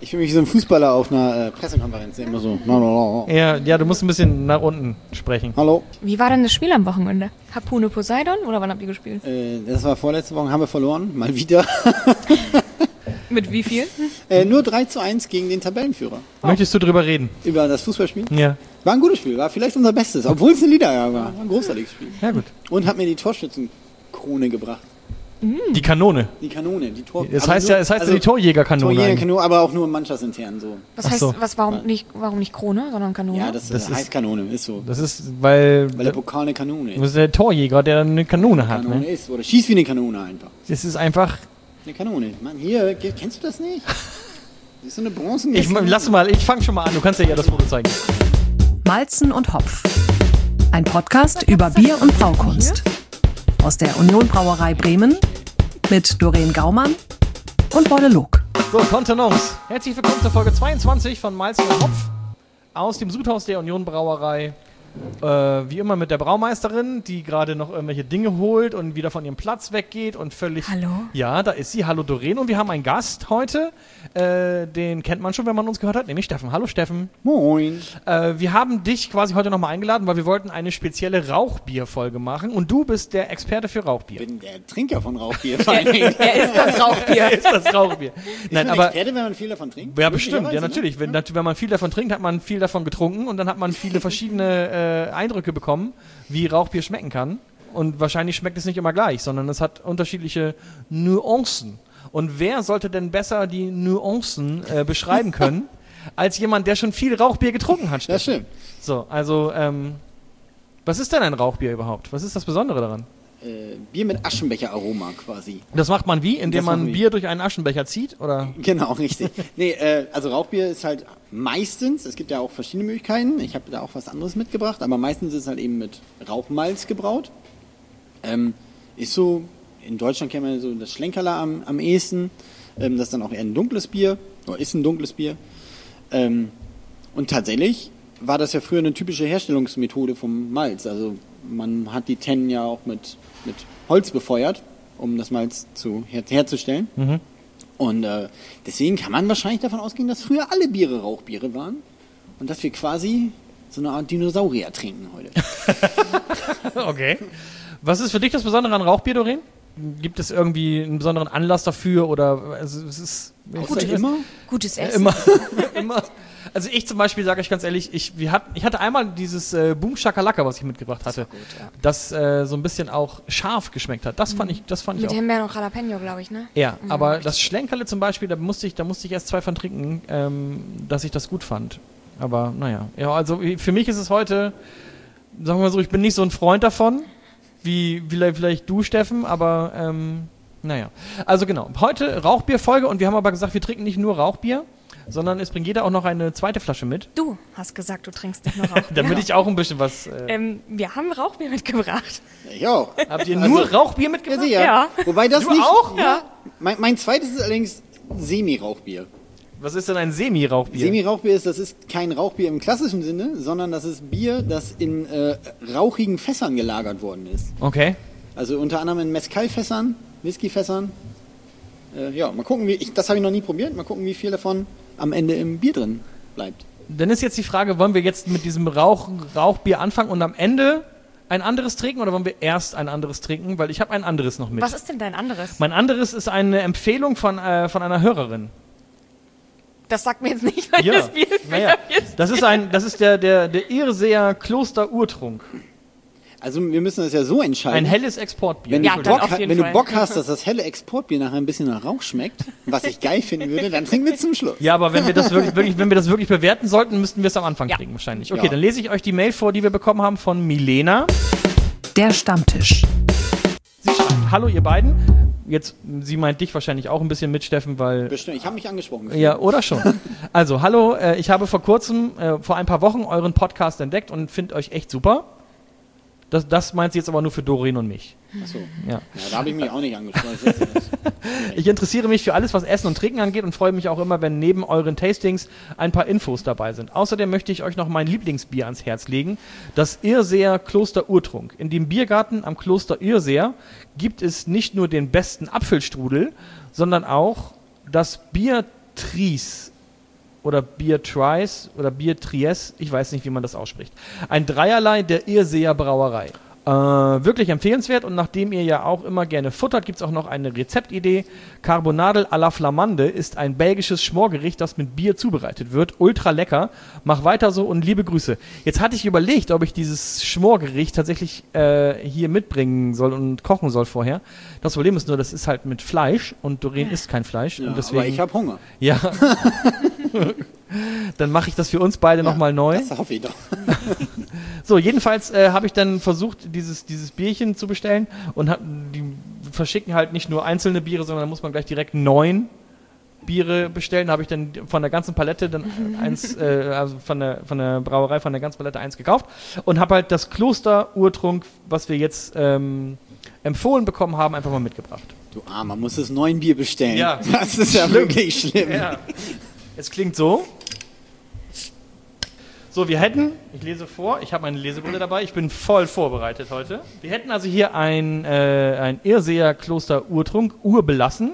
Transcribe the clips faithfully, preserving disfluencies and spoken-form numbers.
Ich fühle mich wie so ein Fußballer auf einer äh, Pressekonferenz, der immer so. No, no, no. Ja, ja, du musst ein bisschen nach unten sprechen. Hallo. Wie war denn das Spiel am Wochenende? Harpune Poseidon oder wann habt ihr gespielt? Äh, das war vorletzte Woche, haben wir verloren, mal wieder. Mit wie viel? äh, nur drei zu eins gegen den Tabellenführer. Oh. Möchtest du drüber reden? Über das Fußballspiel? Ja. War ein gutes Spiel, war vielleicht unser Bestes, obwohl es eine Liederjahr war. War ein großartiges Spiel. Ja, gut. Und hat mir die Torschützenkrone gebracht. Die Kanone. Die Kanone, die Tor. Es aber heißt nur, ja, es heißt also ja die Torjägerkanone. Torjägerkanone, aber auch nur mannschaftsintern so. Was Ach heißt, so. was, warum nicht, warum nicht Krone, sondern Kanone? Ja, das, Das heißt ist- Kanone, ist so. Das ist, weil, Weil der Pokal eine Kanone das ist. ist der Torjäger, der eine Kanone hat. Kanone Ne? ist. Oder schießt wie eine Kanone einfach. Das ist einfach. Eine Kanone. Mann, hier, ge- kennst du das nicht? Das ist so eine Bronzen. Ich lass mal, ich fange schon mal an. Du kannst ja ja das Foto zeigen. Malzen und Hopf. Ein Podcast über Bier und Braukunst. Aus der Union Brauerei Bremen mit Doreen Gaumann und Bolle Luck. So, Kontenance. Herzlich willkommen zur Folge zweiundzwanzig von Malzen und Hopf aus dem Sudhaus der Union Brauerei. Äh, wie immer mit der Braumeisterin, die gerade noch irgendwelche Dinge holt und wieder von ihrem Platz weggeht und völlig... Hallo? Ja, da ist sie. Hallo Doreen. Und wir haben einen Gast heute. Äh, den kennt man schon, wenn man uns gehört hat, nämlich Steffen. Hallo Steffen. Moin. Äh, wir haben dich quasi heute nochmal eingeladen, weil wir wollten eine spezielle Rauchbier-Folge machen. Und du bist der Experte für Rauchbier. Ich bin der Trinker von Rauchbier. Vor allen Dingen. Er ist das Rauchbier. ist das Rauchbier. Ist Nein, man aber... Experte, wenn man viel davon trinkt? Ja, bestimmt, ja, Möglicherweise, natürlich. ne? Wenn, nat- wenn man viel davon trinkt, hat man viel davon getrunken und dann hat man viele verschiedene äh, Eindrücke bekommen, wie Rauchbier schmecken kann. Und wahrscheinlich schmeckt es nicht immer gleich, sondern es hat unterschiedliche Nuancen. Und wer sollte denn besser die Nuancen äh, beschreiben können, als jemand, der schon viel Rauchbier getrunken hat? Das Steffen? stimmt. So, also, ähm, was ist denn ein Rauchbier überhaupt? Was ist das Besondere daran? Äh, Bier mit Aschenbecher-Aroma quasi. Das macht man wie? Indem Das machen man wir. Bier durch einen Aschenbecher zieht? Oder? Genau, richtig. nee, äh, also Rauchbier ist halt meistens, es gibt ja auch verschiedene Möglichkeiten, ich habe da auch was anderes mitgebracht, aber meistens ist es halt eben mit Rauchmalz gebraut. Ähm, ist so, in Deutschland kennt man so das Schlenkerler am, am ehesten, ähm, das ist dann auch eher ein dunkles Bier, oder ist ein dunkles Bier. Ähm, und tatsächlich war das ja früher eine typische Herstellungsmethode vom Malz, also man hat die Tennen ja auch mit, mit Holz befeuert, um das Malz zu, her, herzustellen. Mhm. Und äh, deswegen kann man wahrscheinlich davon ausgehen, dass früher alle Biere Rauchbiere waren und dass wir quasi so eine Art Dinosaurier trinken heute. Okay. Was ist für dich das Besondere an Rauchbier, Doreen? Gibt es irgendwie einen besonderen Anlass dafür oder also es ist Außer immer? Gutes Äh, Essen. immer, immer. Also ich zum Beispiel sage euch ganz ehrlich, ich, wir hat, ich hatte einmal dieses äh, Boom Shakalaka, was ich mitgebracht hatte, gut, ja. das äh, so ein bisschen auch scharf geschmeckt hat. Das fand ich, das fand ich Mit auch. Himbeeren und Jalapeno, glaube ich, ne? Ja, Mhm, aber richtig. das Schlenkerle zum Beispiel, da musste ich, da musste ich erst zwei von trinken, ähm, dass ich das gut fand. Aber naja, ja, also für mich ist es heute, sagen wir mal so, ich bin nicht so ein Freund davon, wie vielleicht, vielleicht du, Steffen, aber ähm, naja. Also genau, heute Rauchbierfolge und wir haben aber gesagt, wir trinken nicht nur Rauchbier, sondern es bringt jeder auch noch eine zweite Flasche mit, Du hast gesagt, du trinkst nicht nur Rauchbier. damit ich auch ein bisschen was... Äh, ähm, wir haben Rauchbier mitgebracht. Ich auch. habt ihr nur Also- Rauchbier Ja, mitgebracht? sicher. Ja. Wobei das Du nicht... auch? Ja. Mein, mein zweites ist allerdings Semi-Rauchbier. Was ist denn ein Semi-Rauchbier? Semi-Rauchbier ist, das ist kein Rauchbier im klassischen Sinne, sondern das ist Bier, das in äh, rauchigen Fässern gelagert worden ist. Okay. Also unter anderem in Mezcal-Fässern, Whisky-Fässern. Äh, ja, mal gucken, wie ich, das habe ich noch nie probiert, mal gucken, wie viel davon am Ende im Bier drin bleibt. Dann ist jetzt die Frage, wollen wir jetzt mit diesem Rauch, Rauchbier anfangen und am Ende ein anderes trinken oder wollen wir erst ein anderes trinken? Weil ich habe ein anderes noch mit. Was ist denn dein anderes? Mein anderes ist eine Empfehlung von, äh, von einer Hörerin. Das sagt mir jetzt nicht, weil Ja, das Bier naja, das ist ein, das ist der, der, der Irrseer Kloster Urtrunk. Also wir müssen das ja so entscheiden. Ein helles Exportbier. Wenn, Ja, du, dann Bock, auf ha- jeden wenn du Fall. Bock hast, dass das helle Exportbier nachher ein bisschen nach Rauch schmeckt, was ich geil finden würde, dann trinken wir zum Schluss. Ja, aber wenn wir das wirklich, wirklich, wenn wir das wirklich bewerten sollten, müssten wir es am Anfang Ja. trinken wahrscheinlich. Okay, Ja. dann lese ich euch die Mail vor, die wir bekommen haben von Milena. Der Stammtisch. Sie schreibt, hallo ihr beiden. Jetzt, sie meint dich wahrscheinlich auch ein bisschen mit, Steffen, weil... Bestimmt, ich habe mich angesprochen gefühlt. Ja, oder schon. Also, hallo, äh, ich habe vor kurzem, äh, vor ein paar Wochen euren Podcast entdeckt und finde euch echt super. Das, das meint sie jetzt aber nur für Doreen und mich. Achso. Ja. Ja, da habe ich mich auch nicht angesprochen. Ich wusste das. Ich interessiere mich für alles, was Essen und Trinken angeht und freue mich auch immer, wenn neben euren Tastings ein paar Infos dabei sind. Außerdem möchte ich euch noch mein Lieblingsbier ans Herz legen, das Irrseer Kloster Urtrunk. In dem Biergarten am Kloster Irrseer gibt es nicht nur den besten Apfelstrudel, sondern auch das Bier Tries oder Bier Tries oder Bier Tries, ich weiß nicht, wie man das ausspricht. Ein Dreierlei der Irrseer Brauerei. Äh, wirklich empfehlenswert und nachdem ihr ja auch immer gerne futtert, gibt es auch noch eine Rezeptidee. Carbonadel à la Flamande ist ein belgisches Schmorgericht, das mit Bier zubereitet wird. Ultra lecker. Mach weiter so und liebe Grüße. Jetzt hatte ich überlegt, ob ich dieses Schmorgericht tatsächlich äh, hier mitbringen soll und kochen soll vorher. Das Problem ist nur, das ist halt mit Fleisch und Doreen isst kein Fleisch. Ja, und deswegen, aber ich habe Hunger. Ja. Dann mache ich das für uns beide ja, nochmal neu. Das hoffe ich doch. So, jedenfalls äh, habe ich dann versucht, dieses, dieses Bierchen zu bestellen und hab, die verschicken halt nicht nur einzelne Biere, sondern da muss man gleich direkt neun Biere bestellen. Da habe ich dann von der ganzen Palette dann eins, äh, also von der, von der Brauerei, von der ganzen Palette eins gekauft und habe halt das Kloster-Urtrunk, was wir jetzt ähm, empfohlen bekommen haben, einfach mal mitgebracht. Du Armer, muss das neun Bier bestellen. Ja. Das ist ja Schlimm. wirklich schlimm. Ja. Es klingt so. So, wir hätten, ich lese vor, ich habe meine Lesebrille dabei, ich bin voll vorbereitet heute. Wir hätten also hier ein, äh, ein Irrseer Kloster Urtrunk, urbelassen,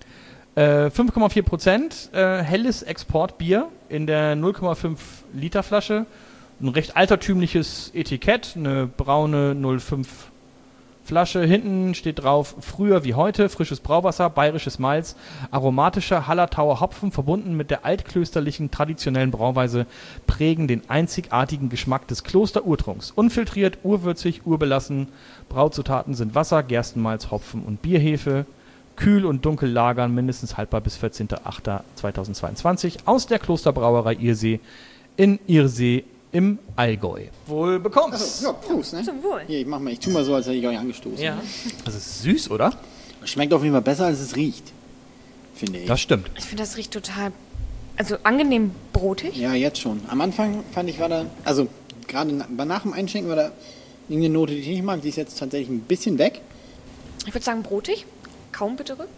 äh, fünf Komma vier Prozent, äh, helles Exportbier in der null Komma fünf Liter Flasche, ein recht altertümliches Etikett, eine braune null Komma fünf Flasche, hinten steht drauf, früher wie heute, frisches Brauwasser, bayerisches Malz, aromatischer Hallertauer Hopfen, verbunden mit der altklösterlichen traditionellen Brauweise, prägen den einzigartigen Geschmack des Kloster-Urtrunks. Unfiltriert, urwürzig, urbelassen, Brauzutaten sind Wasser, Gerstenmalz, Hopfen und Bierhefe, kühl und dunkel lagern, mindestens haltbar bis vierzehnter achter zweitausendzweiundzwanzig, aus der Klosterbrauerei Irsee in Irsee im Allgäu. Wohl bekommst. Also, ja, Prost, ne? Zum Wohl. Hier, ich mach mal, ich tu mal so, als hätte ich euch angestoßen. Ja. Das ist süß, oder? Schmeckt auf jeden Fall besser, als es riecht, finde ich. Das stimmt. Ich finde, das riecht total, also angenehm brotig. Ja, jetzt schon. Am Anfang fand ich, war da, also gerade nach, nach dem Einschenken war da irgendeine Note, die ich nicht mag, die ist jetzt tatsächlich ein bisschen weg. Ich würde sagen brotig, kaum bittere.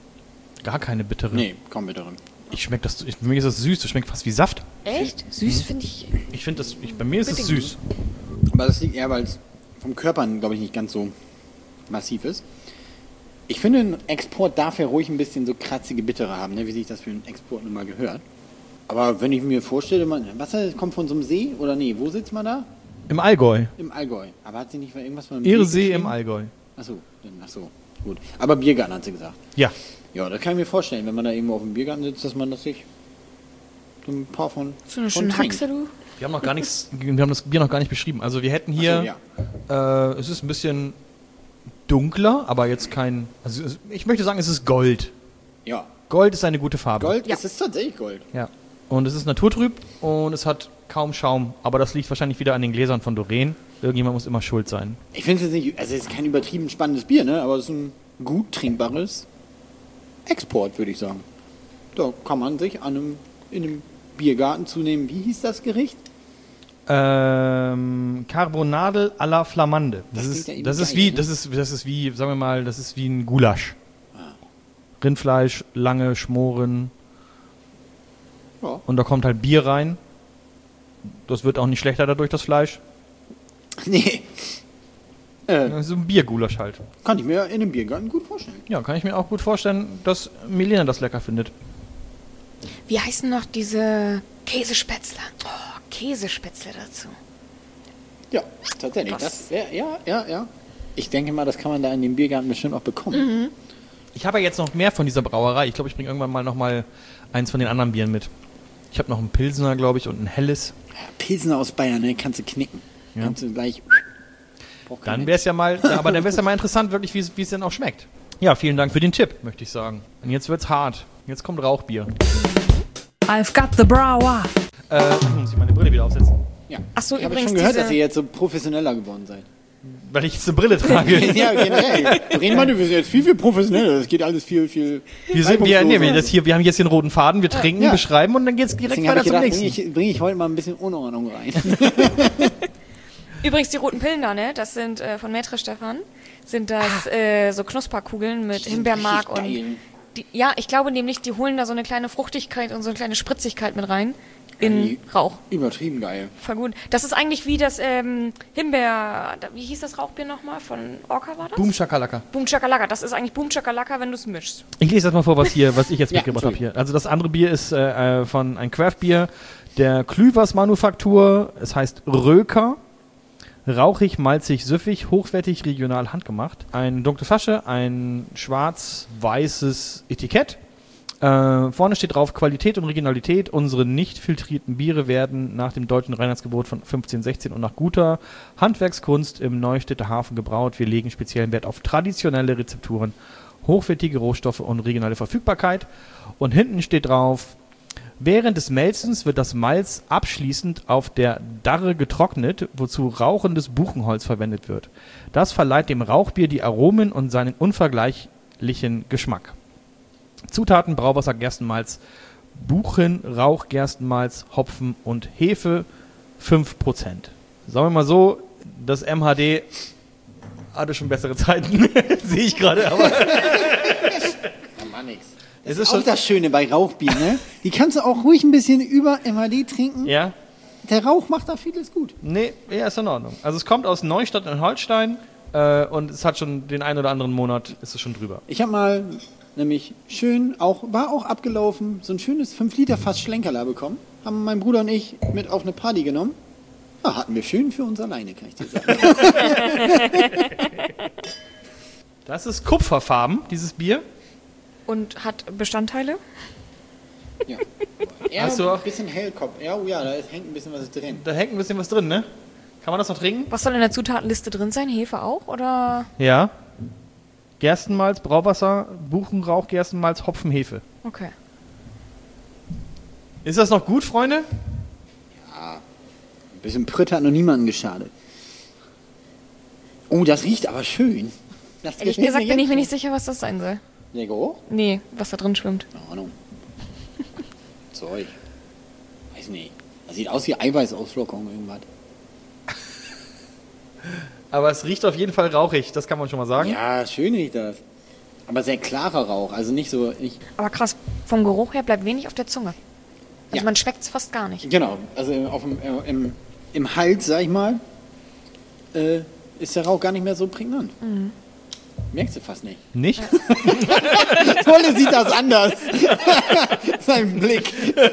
Gar keine bittere. Nee, kaum bitteren. Ich schmeck das, ich, für mich ist das süß, das schmeckt fast wie Saft. Echt? Süß finde ich. Ich finde das, ich, bei mir ist es Bedingt. süß. Aber das liegt eher, weil es vom Körper, glaube ich, nicht ganz so massiv ist. Ich finde, ein Export darf ja ruhig ein bisschen so kratzige Bittere haben, ne, wie sich das für einen Export nun mal gehört. Aber wenn ich mir vorstelle, man, Wasser kommt von so einem See, oder nee, wo sitzt man da? Im Allgäu. Im Allgäu. Aber hat sie nicht irgendwas von einem Irsee See im geschrieben? Allgäu. Achso, dann, achso, gut. Aber Biergarten hat sie gesagt. Ja. Ja, das kann ich mir vorstellen, wenn man da irgendwo auf dem Biergarten sitzt, dass man das sich so ein paar von So eine von schöne trinkt. Haxe, du. Wir haben noch gar nichts, wir haben das Bier noch gar nicht beschrieben. Also wir hätten hier, Ach so, ja. äh, es ist ein bisschen dunkler, aber jetzt kein, also es- ich möchte sagen, es ist Gold. Ja, Gold ist eine gute Farbe. Gold, Ja. es ist tatsächlich Gold. Ja. Und es ist naturtrüb und es hat kaum Schaum. Aber das liegt wahrscheinlich wieder an den Gläsern von Doreen. Irgendjemand muss immer schuld sein. Ich finde es jetzt nicht, also es ist kein übertrieben spannendes Bier, ne? Aber es ist ein gut trinkbares Export, würde ich sagen. Da kann man sich an einem, in einem Biergarten zunehmen. Wie hieß das Gericht? Ähm, Carbonadel à la Flamande. Das, Das ist, klingt ja eben das ist geil, wie, ne? das ist, das ist wie, sagen wir mal, das ist wie ein Gulasch. Rindfleisch, lange Schmoren Ja. und da kommt halt Bier rein. Das wird auch nicht schlechter dadurch, das Fleisch. Nee. Äh, Das ist so ein Biergulasch halt. kann ich mir in einem Biergarten gut vorstellen. Ja, kann ich mir auch gut vorstellen, dass Milena das lecker findet. Wie heißen noch diese Käsespätzle? Oh, Käsespätzle dazu. Ja, tatsächlich. Was? Das wär, ja, ja, ja. Ich denke mal, das kann man da in dem Biergarten bestimmt auch bekommen. Ich habe ja jetzt noch mehr von dieser Brauerei. Ich glaube, ich bringe irgendwann mal noch mal eins von den anderen Bieren mit. Ich habe noch einen Pilsner, glaube ich, und ein helles. Ja, Pilsner aus Bayern, ne? Kannst du knicken. Ja. Kannst du gleich. Braucht kein Dann Mensch. wäre es ja mal, ja, aber dann wäre es ja mal interessant, wirklich, wie es wie es denn auch schmeckt. Ja, vielen Dank für den Tipp, möchte ich sagen. Und jetzt wird's hart. Jetzt kommt Rauchbier. I've got the brower. Äh, muss ich meine Brille wieder aufsetzen, Ja. Ach so, Ich habe übrigens schon gehört, diese- dass ihr jetzt so professioneller geworden seid. weil ich jetzt eine Brille trage. Ja, generell. Reden wir, wir sind jetzt viel, viel professioneller. Das geht alles viel, viel. Wir, sind, wir, nee, wir, reibungsloser. das hier, wir haben jetzt hier einen roten Faden, wir trinken, Ja. beschreiben und dann geht's direkt Deswegen habe weiter ich zum gedacht, bringe nächsten. ich, bring ich heute mal ein bisschen Unordnung rein. Übrigens, die roten Pillen da, ne? Das sind äh, von Maitre Stefan. Sind das äh, so Knusperkugeln mit sind Himbeermark richtig und. geil. Die, ja, ich glaube nämlich, die holen da so eine kleine Fruchtigkeit und so eine kleine Spritzigkeit mit rein. in die- Rauch. Übertrieben geil. Voll gut. Das ist eigentlich wie das ähm, Himbeer, da- wie hieß das Rauchbier nochmal? Von Orca war das? Boom Shakalaka. Boom Chakalaka. Das ist eigentlich Boom Chakalaka, wenn du es mischst. Ich lese das mal vor, was hier, was ich jetzt Ja, mitgebracht habe hier. Also das andere Bier ist äh, äh, von ein Craft-Bier der Klüvers Manufaktur. Es heißt Röker. Rauchig, malzig, süffig, hochwertig, regional handgemacht. Eine dunkle Flasche, ein schwarz-weißes Etikett. Äh, vorne steht drauf Qualität und Regionalität. Unsere nicht filtrierten Biere werden nach dem deutschen Reinheitsgebot von fünfzehn sechzehn und nach guter Handwerkskunst im Neustädter Hafen gebraut. Wir legen speziellen Wert auf traditionelle Rezepturen, hochwertige Rohstoffe und regionale Verfügbarkeit. Und hinten steht drauf: Während des Melzens wird das Malz abschließend auf der Darre getrocknet, wozu rauchendes Buchenholz verwendet wird. Das verleiht dem Rauchbier die Aromen und seinen unvergleichlichen Geschmack. Zutaten: Brauwasser, Gerstenmalz, Buchen, Rauch, Gerstenmalz, Hopfen und Hefe, fünf Prozent. Sagen wir mal so, das M H D hatte schon bessere Zeiten, sehe ich gerade, aber Ja, Mann, nix. Das Es ist ist auch schon- das Schöne bei Rauchbier, ne? Die kannst du auch ruhig ein bisschen über M H D trinken. ja, Der Rauch macht da vieles gut. nee, ja, ist in Ordnung. Also es kommt aus Neustadt in Holstein äh, und es hat schon den einen oder anderen Monat, ist es schon drüber. Ich habe mal nämlich schön, auch war auch abgelaufen, so ein schönes fünf Liter Fass Schlenkerla bekommen. Haben mein Bruder und ich mit auf eine Party genommen. Ja, hatten wir schön für uns alleine, kann ich dir sagen. Das ist kupferfarben, dieses Bier. Und hat Bestandteile? Ja. Eher Hast du auch- ein bisschen Hellkopf. Ja, oh ja, da ist, hängt ein bisschen was drin. Da hängt ein bisschen was drin, ne? Kann man das noch trinken? Was soll in der Zutatenliste drin sein? Hefe auch? Oder? Ja. Gerstenmalz, Brauwasser, Buchenrauch, Gerstenmalz, Hopfen, Hefe. Okay. Ist das noch gut, Freunde? Ein bisschen Pritt hat noch niemandem geschadet. Oh, das riecht aber schön. Das Ehrlich gefällt gesagt bin ich jetzt mir nicht sicher, was das sein soll. Der Geruch? Nee, was da drin schwimmt. Keine Ahnung. Zeug. Weiß nicht. Das sieht aus wie Eiweißausflockung, irgendwas. Aber es riecht auf jeden Fall rauchig, das kann man schon mal sagen. Ja, schön riecht das. Aber sehr klarer Rauch. Also nicht so. Nicht, Aber krass, vom Geruch her bleibt wenig auf der Zunge. Also Ja. man schmeckt es fast gar nicht. genau. Also auf dem, äh, im, im Hals, sag ich mal, äh, ist der Rauch gar nicht mehr so prägnant. Merkst du fast nicht. Nicht? Volle sieht das anders. Sein Blick.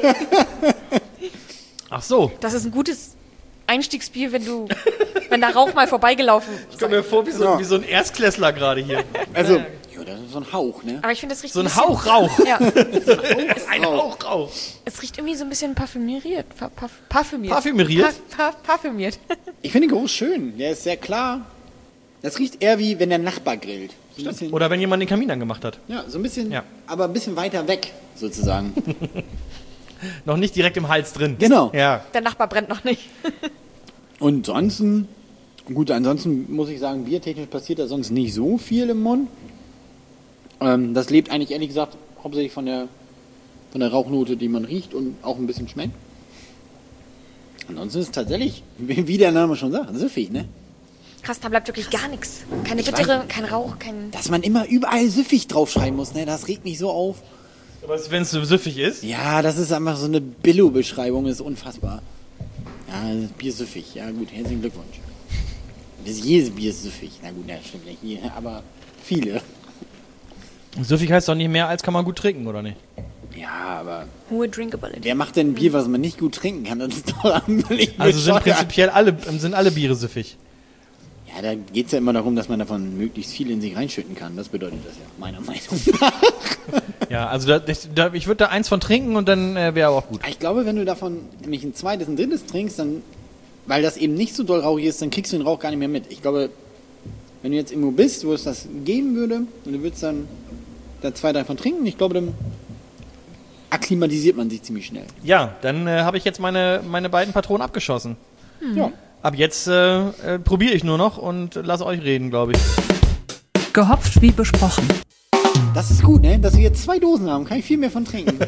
Ach so. Das ist ein gutes Einstiegsbier, wenn du, wenn da Rauch mal vorbeigelaufen Ich ist. komme mir vor wie so, Ja. wie so ein Erstklässler gerade hier. Also, ja, das ist so ein Hauch, ne? Aber ich finde, es riecht So ein bisschen- Hauch Rauch. Ja, Ein Hauch Rauch. es riecht irgendwie so ein bisschen parfümiert. Pa parf parfümiert. Parfümiert? Pa pa parfümiert. Ich finde den Geruch schön. Der ist sehr klar. Das riecht eher wie wenn der Nachbar grillt. So ein bisschen, Oder wenn jemand den Kamin angemacht hat. ja, so ein bisschen, Ja. aber ein bisschen weiter weg, sozusagen. Noch nicht direkt im Hals drin. Genau. Ja. Der Nachbar brennt noch nicht. Und ansonsten, gut, ansonsten muss ich sagen, biertechnisch passiert da sonst nicht so viel im Mund. Ähm, das lebt eigentlich ehrlich gesagt hauptsächlich von der, von der Rauchnote, die man riecht und auch ein bisschen schmeckt. Ansonsten ist es tatsächlich, wie wie der Name schon sagt, süffig, ne? Krass, da bleibt wirklich gar nichts. Keine Ich Bittere, kein Rauch, kein... Dass man immer überall süffig draufschreiben muss, ne? Das regt mich so auf. Aber wenn es so süffig ist. Ja, das ist einfach so eine Billo-Beschreibung, ist unfassbar. Ja, das Bier ist süffig. Ja gut, herzlichen Glückwunsch. Das jedes Bier ist süffig. Na gut, das stimmt nicht hier, aber viele. Süffig heißt doch nicht mehr, als kann man gut trinken, oder nicht? Ja, aber Hohe Drinkability. wer macht denn ein Bier, was man nicht gut trinken kann? Das ist doch amtlich Also sind bescheuert. prinzipiell alle, sind alle Biere süffig. Ja, da geht es ja immer darum, dass man davon möglichst viel in sich reinschütten kann. Das bedeutet das ja, meiner Meinung nach. Ja, also da, ich, da, ich würde da eins von trinken und dann äh, wäre auch gut. Ich glaube, wenn du davon nämlich ein zweites, ein drittes trinkst, dann, weil das eben nicht so doll rauchig ist, dann kriegst du den Rauch gar nicht mehr mit. Ich glaube, wenn du jetzt irgendwo bist, wo es das geben würde, und du würdest dann da zwei, drei von trinken, ich glaube, dann akklimatisiert man sich ziemlich schnell. Ja, dann äh, habe ich jetzt meine, meine beiden Patronen abgeschossen. Ja. Ab jetzt äh, äh, probiere ich nur noch und lasse euch reden, glaube ich. Gehopft wie besprochen. Das ist gut, ne? Dass wir jetzt zwei Dosen haben, kann ich viel mehr von trinken.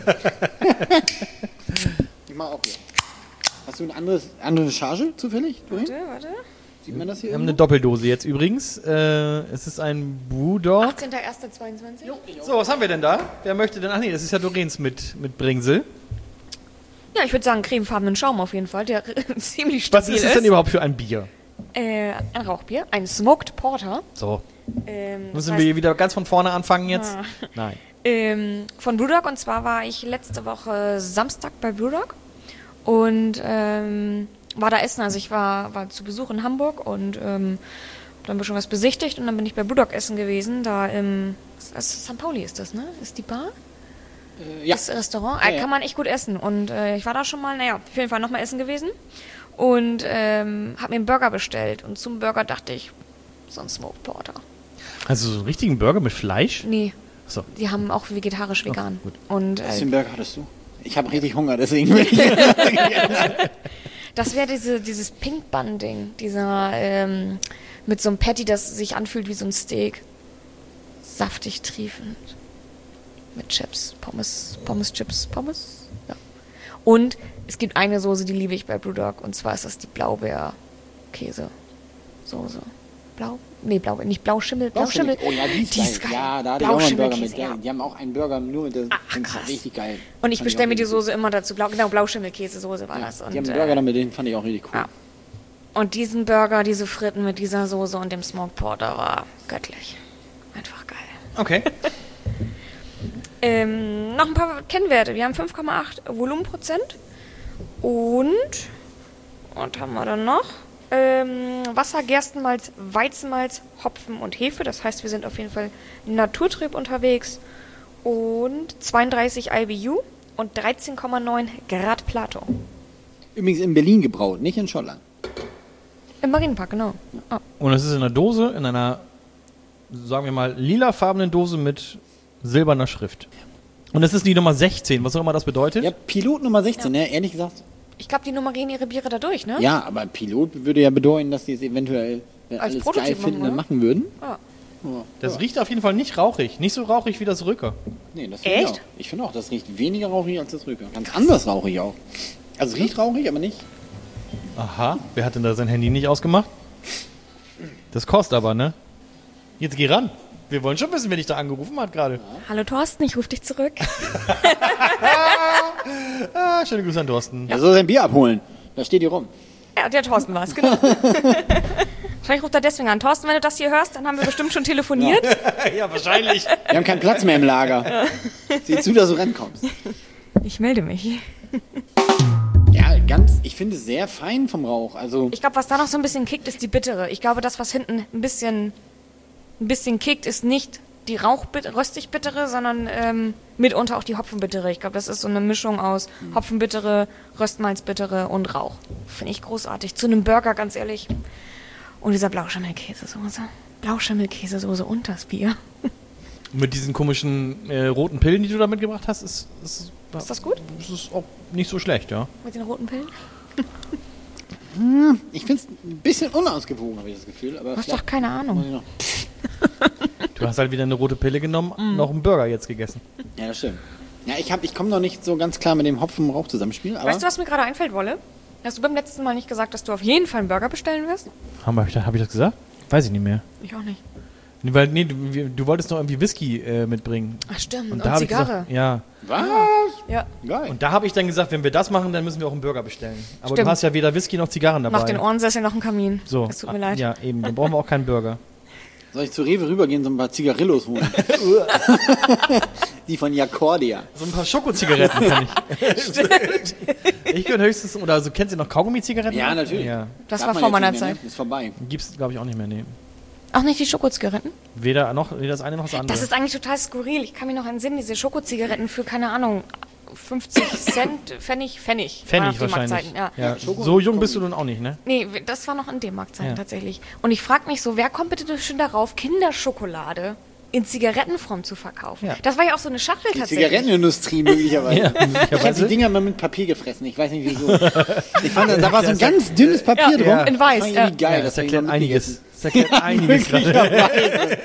Ich mach auch hier. Hast du ein anderes, andere Charge zufällig? Doreen? Warte, warte. Sieht man das hier Wir haben eine irgendwo? Doppeldose jetzt übrigens. Äh, es ist ein Brewdog. achtzehnter erster zweiundzwanzig. So, was haben wir denn da? Wer möchte denn? Ach nee, das ist ja Doreens mit, mit Bringsel. Ja, ich würde sagen cremefarbenen Schaum auf jeden Fall, der ziemlich stabil Was ist es denn überhaupt für ein Bier? Äh, ein Rauchbier, ein Smoked Porter. So. Ähm, das Müssen heißt, wir wieder ganz von vorne anfangen jetzt? Ah. Nein. Ähm, von Brewdog, und zwar war ich letzte Woche Samstag bei Brewdog und ähm, war da essen. Also ich war, war zu Besuch in Hamburg und ähm, hab dann ein bisschen was besichtigt und dann bin ich bei Brewdog essen gewesen. Da im Sankt Pauli ist das, ne? Ist die Bar? Äh, ja. Das Restaurant. Ja, Äh, ja. kann man echt gut essen. Und äh, ich war da schon mal, naja, auf jeden Fall nochmal essen gewesen und ähm, hab mir einen Burger bestellt. Und zum Burger dachte ich, so ein Smoked Porter. Also so einen richtigen Burger mit Fleisch? Nee, So. die haben auch vegetarisch vegan. gut. Und Was äh, für einen Burger hattest du? Ich habe richtig Hunger, deswegen will ich. das wäre diese, dieses Pink Bun Ding, dieser ähm, mit so einem Patty, das sich anfühlt wie so ein Steak. Saftig triefend. Mit Chips, Pommes, Pommes, Chips, Pommes. Ja. Und es gibt eine Soße, die liebe ich bei Brewdog, und zwar ist das die Blaubeer-Käse-Soße. Blau? Nee, Blau, nicht Blauschimmel. Blauschimmel. Oh ja, die ist, Die ist geil. geil. Ja, da hatte ich auch mal einen Burger mit. Blauschimmelkäse, ja. Die haben auch einen Burger nur mit der. Ach, den krass. Richtig geil. Und ich Fand bestelle auch mir die richtig Soße immer dazu. Blau, genau, Blauschimmelkäse-Soße war gut. das. Ja, Und, die haben einen äh, Burger damit, den fand ich auch richtig cool. ja. Und diesen Burger, diese Fritten mit dieser Soße und dem Smoked Porter war göttlich. Einfach geil. Okay. Ähm, noch ein paar Kennwerte. Wir haben fünf Komma acht Volumenprozent. Und, was haben wir dann noch? Ähm, Wasser, Gerstenmalz, Weizenmalz, Hopfen und Hefe. Das heißt, wir sind auf jeden Fall naturtrüb unterwegs. Und zweiunddreißig I B U und dreizehn Komma neun Grad Plato. Übrigens in Berlin gebraut, nicht in Schottland. Im Marienpark, genau. Ah. Und es ist in einer Dose, in einer, sagen wir mal, lilafarbenen Dose mit silberner Schrift. Und es ist die Nummer sechzehn, was auch immer das bedeutet. Ja, Pilot Nummer sechzehn, ne? Ehrlich gesagt. Ich glaube, die nummerieren ihre Biere da durch, ne? Ja, aber Pilot würde ja bedeuten, dass die es eventuell, wenn Als alles Prototyp geil finden, machen, dann oder? machen würden. Ah. Aber, Das ja. riecht auf jeden Fall nicht rauchig. Nicht so rauchig wie das Rücker. Nee, das finde ich Echt? auch. Ich finde auch, das riecht weniger rauchig als das Rücker. Ganz anders rauchig auch. Also es riecht rauchig, aber nicht. Aha. Wer hat denn da sein Handy nicht ausgemacht? Das kostet aber, ne? Jetzt geh ran. Wir wollen schon wissen, wer dich da angerufen hat gerade. Hallo Thorsten, ich rufe dich zurück. Ah, schöne Grüße an Thorsten. Er soll sein Bier abholen. Da steht hier rum. Ja, der Thorsten war es, genau. Vielleicht ruft er deswegen an. Thorsten, wenn du das hier hörst, dann haben wir bestimmt schon telefoniert. Ja, wahrscheinlich. Wir haben keinen Platz mehr im Lager. Sieh zu, dass du rankommst. Ich melde mich. Ja, ganz, ich finde es sehr fein vom Rauch. Also, Ich glaube, was da noch so ein bisschen kickt, ist die bittere. Ich glaube, das, was hinten ein bisschen, ein bisschen kickt, ist nicht die rauchröstig bittere, sondern ähm, mitunter auch die Hopfenbittere. Ich glaube, das ist so eine Mischung aus Hopfenbittere, Röstmalzbittere und Rauch. Finde ich großartig. Zu einem Burger, ganz ehrlich. Und dieser Blauschimmelkäsesoße. Blauschimmelkäsesoße und das Bier. Mit diesen komischen äh, roten Pillen, die du da mitgebracht hast, ist, ist, Ist das gut? ist, ist auch nicht so schlecht, ja. Mit den roten Pillen? ich finde es ein bisschen unausgewogen, habe ich das Gefühl. Aber Du hast vielleicht doch keine muss Ahnung. ich noch. Du hast halt wieder eine rote Pille genommen, noch einen Burger jetzt gegessen. Ja, das stimmt. Ja, ich, hab, ich komme noch nicht so ganz klar mit dem Hopfen-Rauch-Zusammenspiel. Aber Weißt du, was mir gerade einfällt, Wolle? Hast du beim letzten Mal nicht gesagt, dass du auf jeden Fall einen Burger bestellen wirst? Haben wir, hab ich das gesagt? Weiß ich nicht mehr. Ich auch nicht. Nee, weil, nee, du, wir- du wolltest noch irgendwie Whisky äh, mitbringen. Ach stimmt, Und und, da habe ich Zigarre. gesagt, ja. Was? Ja, Geil. Und da habe ich dann gesagt, wenn wir das machen, dann müssen wir auch einen Burger bestellen. Aber Stimmt. du hast ja weder Whisky noch Zigarren dabei. mach den Ohrensessel noch einen Kamin. So. Es tut mir leid. Ja, eben. Dann brauchen wir auch keinen Burger. Soll ich zu Rewe rübergehen und so ein paar Zigarillos holen? Die von Jacordia. So ein paar Schokozigaretten kann ich. Stimmt. Ich gehöre höchstens, oder also kennst du noch Kaugummi-Zigaretten? Ja, natürlich. Ja. Das Darf war man vor jetzt meiner nicht mehr, Zeit. ne? Ist vorbei. Gibt's, glaube ich, auch nicht mehr, nee. Auch nicht die Schokozigaretten? Weder, noch, weder das eine noch das andere. Das ist eigentlich total skurril. Ich kann mich noch entsinnen, diese Schokozigaretten für, keine Ahnung, fünfzig Cent, Pfennig, Pfennig. war Pfennig noch die wahrscheinlich. Marktzeiten, Ja. Ja, Schoko- so jung bist du nun auch nicht, ne? Nee, das war noch in D-Mark-Zeiten Ja. tatsächlich. Und ich frage mich so, wer kommt bitte schon darauf, Kinderschokolade in Zigarettenform zu verkaufen? Ja. Das war ja auch so eine Schachtel Die tatsächlich. Zigarettenindustrie möglicherweise. Ja, Ich habe die möglicherweise. Dinger mal mit Papier gefressen. Ich weiß nicht wieso. Ich fand, da war so ein ganz dünnes Papier Ja, drum. ja. in weiß, Das fand ich ja. irgendwie geil. Ja, das hab ich erklärt mal einiges. Das erklärt einiges gerade. mitgegessen.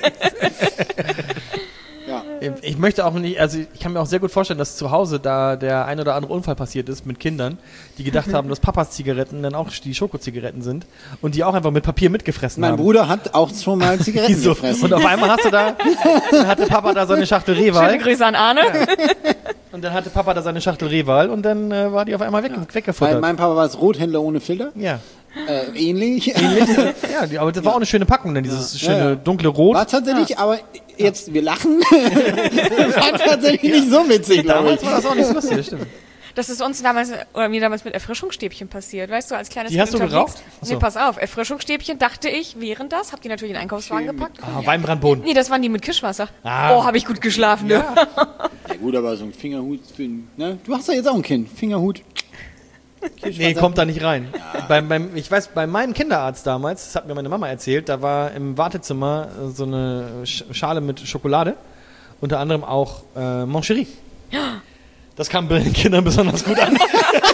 Ja. Ich möchte auch nicht, also ich kann mir auch sehr gut vorstellen, dass zu Hause da der ein oder andere Unfall passiert ist mit Kindern, die gedacht haben, dass Papas Zigaretten dann auch die Schokozigaretten sind und die auch einfach mit Papier mitgefressen Mein haben. Bruder hat auch schon mal Zigaretten So. gefressen. Und auf einmal hast du da, dann hatte Papa da so eine Schachtel Schöne Rewal Grüße an Arne. und dann hatte Papa da seine Schachtel Rehwal und dann äh, war die auf einmal weg, Bei weggefuttert. meinem Papa war es Rothändler ohne Filter. Ja. Äh, ähnlich. Ja, die, aber das war auch eine schöne Packung, denn dieses schöne Ja, ja. dunkle Rot. War tatsächlich, aber jetzt, wir lachen, war tatsächlich nicht so witzig, glaube ich. Damals war das auch nicht so lustig, stimmt. Das ist uns damals, oder mir damals mit Erfrischungsstäbchen passiert, weißt du, als kleines Die hast du unterwegs. geraucht? Ach so. Nee, pass auf, Erfrischungsstäbchen dachte ich während das, hab die natürlich in den Einkaufswagen Schön gepackt. Ah, Weinbrandboden. Nee, das waren die mit Kirschwasser. Ah. Oh, habe ich gut geschlafen, ne? Ja gut, aber so ein Fingerhut für ein, ne? Du hast ja jetzt auch ein Kind. Fingerhut. Nee, kommt da nicht rein. Beim, beim, ich weiß, bei meinem Kinderarzt damals, das hat mir meine Mama erzählt, da war im Wartezimmer äh, so eine Sch- Schale mit Schokolade. Unter anderem auch äh, Moncherie. Das kam bei den Kindern besonders gut an.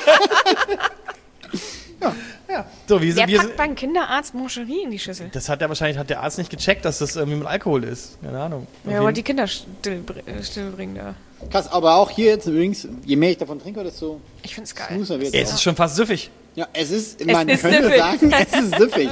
ja. ja. So, wie, Wer wie, packt beim Kinderarzt Moncherie in die Schüssel? das hat der wahrscheinlich, hat der Arzt nicht gecheckt, dass das irgendwie mit Alkohol ist. Keine Ahnung. Auf Ja, aber jeden- die Kinder still, äh, stillbringen da. Krass, aber auch hier jetzt übrigens, je mehr ich davon trinke, desto Ich find's geil. smoother wird Ja, es ist schon fast süffig. Ja, es ist, Es man ist könnte süffig. sagen, es ist süffig.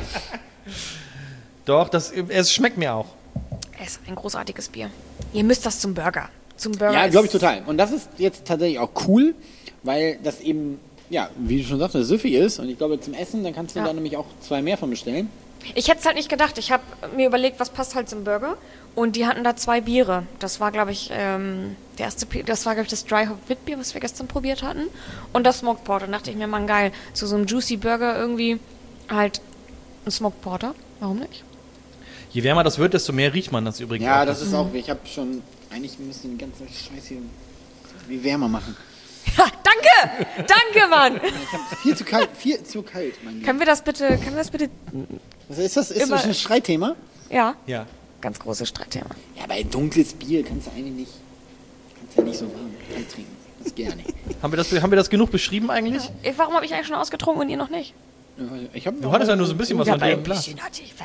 Doch, das, es schmeckt mir auch. Es ist ein großartiges Bier. Ihr müsst das zum Burger. Zum Burger. Ja, ist- glaube ich total. Und das ist jetzt tatsächlich auch cool, weil das eben, ja, wie du schon sagtest, süffig ist. Und ich glaube, zum Essen, dann kannst du Ja. da nämlich auch zwei mehr von bestellen. Ich hätte es halt nicht gedacht. Ich habe mir überlegt, was passt halt zum Burger. Und die hatten da zwei Biere. Das war, glaube ich, ähm, der erste, Bier- das war, glaube ich, das Dry Hop Witbier, was wir gestern probiert hatten. Und das Smoked Porter. Da dachte ich mir, man, geil. Zu so einem Juicy Burger irgendwie halt ein Smoked Porter. Warum nicht? Je wärmer das wird, desto mehr riecht man das übrigens Ja, auch. das ist auch, ich habe schon, eigentlich müssen den ganzen Scheiß hier wie wärmer machen. Ha, danke! Danke, Mann! Ich habe viel zu kalt, viel zu kalt, mein Lieber. Können wir das bitte, können wir das bitte, Was ist das? Ist Immer- das ein Streitthema? ja, Ja. ganz großes Streitthema. Ja, bei dunkles Bier kannst du eigentlich nicht, kannst ja nicht so warm kalt trinken. Das geht ja nicht. Haben wir das, haben wir das genug beschrieben eigentlich? Eh, Warum habe ich eigentlich schon ausgetrunken und ihr noch nicht? Ich hab Du hattest ja nur so ein bisschen was Ja, von aber dem ein Glas. bisschen hatte ich.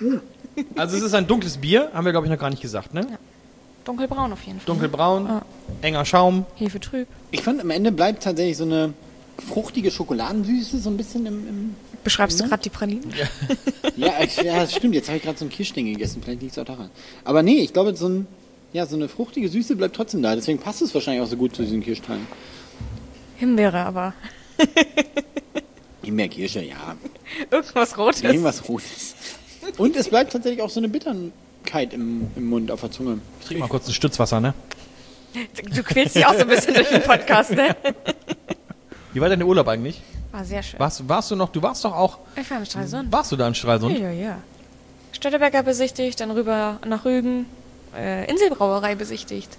Also es ist ein dunkles Bier, haben wir glaube ich noch gar nicht gesagt, ne? Dunkelbraun auf jeden Fall. Dunkelbraun, Ja. enger Schaum. Hefe trüb. Ich fand, am Ende bleibt tatsächlich so eine fruchtige Schokoladensüße so ein bisschen im... im Beschreibst du Mhm. gerade die Pralinen? ja, ich, ja, das stimmt. Jetzt habe ich gerade so ein Kirschding gegessen. Vielleicht liegt es auch daran. Aber nee, ich glaube, so, ein, ja, so eine fruchtige Süße bleibt trotzdem da. Deswegen passt es wahrscheinlich auch so gut zu diesen Kirschteilen. Himbeere, aber Himbeerkirsche, ja. irgendwas Rotes. Irgendwas Rotes. Und es bleibt tatsächlich auch so eine Bitterkeit im, im Mund, auf der Zunge. Ich trinke mal kurz ein Stützwasser, ne? Du quälst dich auch so ein bisschen durch den Podcast, ne? Wie war dein Urlaub eigentlich? War sehr schön. Warst, warst du noch, du warst doch auch, Ich war in Stralsund. warst du da in Stralsund? Ja, ja, ja. Stötteberger besichtigt, dann rüber nach Rügen, äh, Inselbrauerei besichtigt.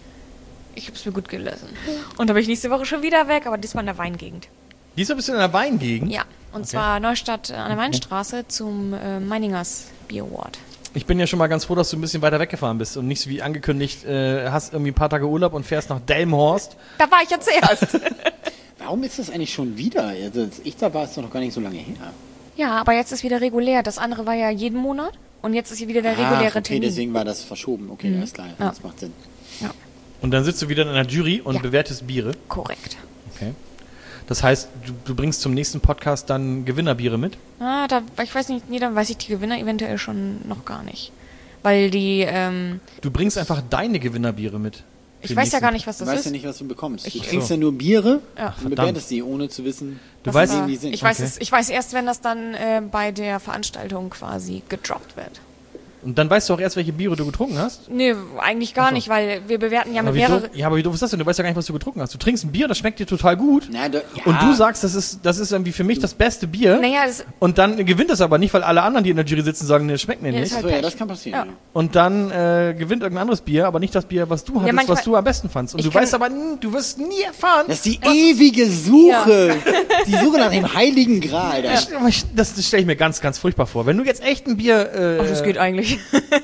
Ich hab's mir gut gelassen. Und da bin ich nächste Woche schon wieder weg, aber diesmal in der Weingegend. Diesmal bist du in der Weingegend? Ja, und Okay. zwar Neustadt an der Weinstraße zum äh, Meiningers Beer Award. Ich bin ja schon mal ganz froh, dass du ein bisschen weiter weggefahren bist und nicht so wie angekündigt, äh, hast irgendwie ein paar Tage Urlaub und fährst nach Delmenhorst. Da war ich ja zuerst. Warum ist das eigentlich schon wieder? Also, als ich da war, ist doch noch gar nicht so lange her. Ja, aber jetzt ist wieder regulär. Das andere war ja jeden Monat und jetzt ist hier wieder der reguläre Ach, okay, Termin. deswegen war das verschoben. Okay, alles klar. Ja. Das macht Sinn. Ja, Und dann sitzt du wieder in einer Jury und Ja. bewertest Biere. korrekt. Okay. Das heißt, du, du bringst zum nächsten Podcast dann Gewinnerbiere mit? Ah, da, ich weiß nicht, nee, dann weiß ich die Gewinner eventuell schon noch gar nicht. Weil die, ähm, Du bringst einfach deine Gewinnerbiere mit. ich Den weiß ja nächsten- gar nicht, was Du das weißt ist. ja nicht, was du bekommst. Du Ich- trinkst so. ja nur Biere Ja. und Verdammt. bewertest die, ohne zu wissen, Du Das weißt, war, wie die sind. ich, weiß Okay. es, ich weiß erst, wenn das dann äh, bei der Veranstaltung quasi gedroppt wird. und dann weißt du auch erst, welche Biere du getrunken hast? Nee, eigentlich gar Ach so. nicht, weil wir bewerten ja aber mit wie mehreren. doof, ja, aber wie doof ist das denn? Du weißt ja gar nicht, was du getrunken hast. Du trinkst ein Bier, das schmeckt dir total gut. Na, da, ja. Und du sagst, das ist, das ist irgendwie für mich das beste Bier. Naja, das, Und dann gewinnt es aber nicht, weil alle anderen, die in der Jury sitzen, sagen, nee, das schmeckt mir Ja, nicht. ist halt so, ja, Pech. das kann passieren. Ja. Ja. Und dann äh, gewinnt irgendein anderes Bier, aber nicht das Bier, was du hattest, manchmal- was du am besten fandst. Und Ich du kann- weißt aber, nie- du wirst nie erfahren. Das ist die ewige Suche. Die Suche nach dem heiligen Gral. Da. Das, das, das stelle ich mir ganz, ganz furchtbar vor. Wenn du jetzt echt ein Bier... Äh, ach, das geht eigentlich.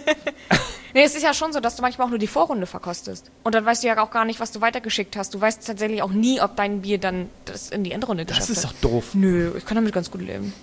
Nee, es ist ja schon so, dass du manchmal auch nur die Vorrunde verkostest. Und dann weißt du ja auch gar nicht, was du weitergeschickt hast. Du weißt tatsächlich auch nie, ob dein Bier dann das in die Endrunde Das geschafft ist hat. doch doof. Nö, ich kann damit ganz gut leben.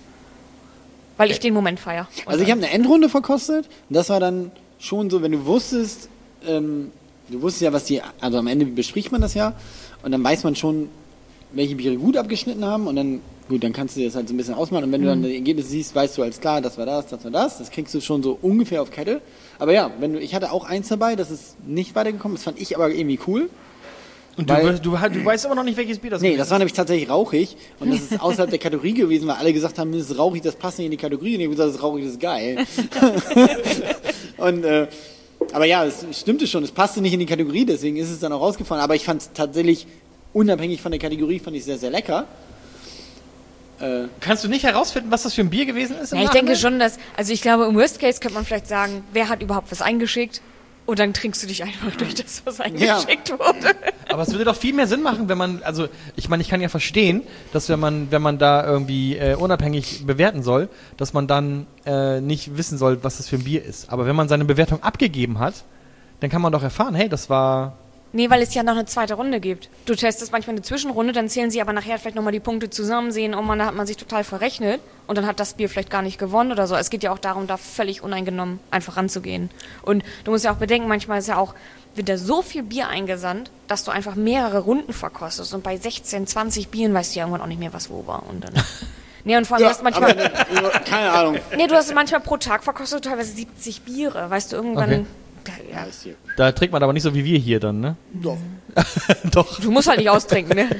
Weil ich den Moment feiere. Also ich habe eine Endrunde verkostet. Und das war dann schon so, wenn du wusstest, ähm, du wusstest ja, was die, also am Ende bespricht man das ja. Und dann weiß man schon, welche Biere gut abgeschnitten haben. Und dann, gut, dann kannst du das halt so ein bisschen ausmalen. Und wenn du dann die Ergebnisse siehst, weißt du alles klar, das war das, das war das. Das kriegst du schon so ungefähr auf Kette. Aber ja, wenn du, ich hatte auch eins dabei, das ist nicht weitergekommen. Das fand ich aber irgendwie cool. Und du, Weil- we- du, du weißt immer noch nicht, welches Bier das Nee, ist. das war nämlich tatsächlich rauchig und das ist außerhalb der Kategorie gewesen, weil alle gesagt haben, das ist rauchig, das passt nicht in die Kategorie. Und ich habe gesagt, das ist rauchig, das ist geil. und, äh, aber ja, es stimmte schon, es passte nicht in die Kategorie, deswegen ist es dann auch rausgefallen. Aber ich fand es tatsächlich, unabhängig von der Kategorie, fand ich sehr, sehr lecker. Äh, Kannst du nicht herausfinden, was das für ein Bier gewesen ist? im Ja, ich denke Nachhinein? schon, dass, also ich glaube, im Worst Case könnte man vielleicht sagen, wer hat überhaupt was eingeschickt? Und dann trinkst du dich einfach durch das, was eingeschickt wurde. Aber es würde doch viel mehr Sinn machen, wenn man, also ich meine, ich kann ja verstehen, dass wenn man, wenn man da irgendwie äh, unabhängig bewerten soll, dass man dann äh, nicht wissen soll, was das für ein Bier ist. Aber wenn man seine Bewertung abgegeben hat, dann kann man doch erfahren, hey, das war... Nee, weil es ja noch eine zweite Runde gibt. Du testest manchmal eine Zwischenrunde, dann zählen sie aber nachher vielleicht nochmal die Punkte zusammen, sehen, oh man, da hat man sich total verrechnet und dann hat das Bier vielleicht gar nicht gewonnen oder so. Es geht ja auch darum, da völlig uneingenommen einfach ranzugehen. Und du musst ja auch bedenken, manchmal ist ja auch, wird da so viel Bier eingesandt, dass du einfach mehrere Runden verkostest und bei sechzehn, zwanzig Bieren weißt du ja irgendwann auch nicht mehr, was wo war. Und dann... Nee, und vor allem, ja, du hast manchmal... aber, keine Ahnung. Nee, du hast manchmal pro Tag verkostet teilweise siebzig Biere, weißt du, irgendwann... Okay. Ja, ist hier. Da trinkt man aber nicht so wie wir hier dann, ne? Doch. Doch. du musst halt nicht austrinken, ne?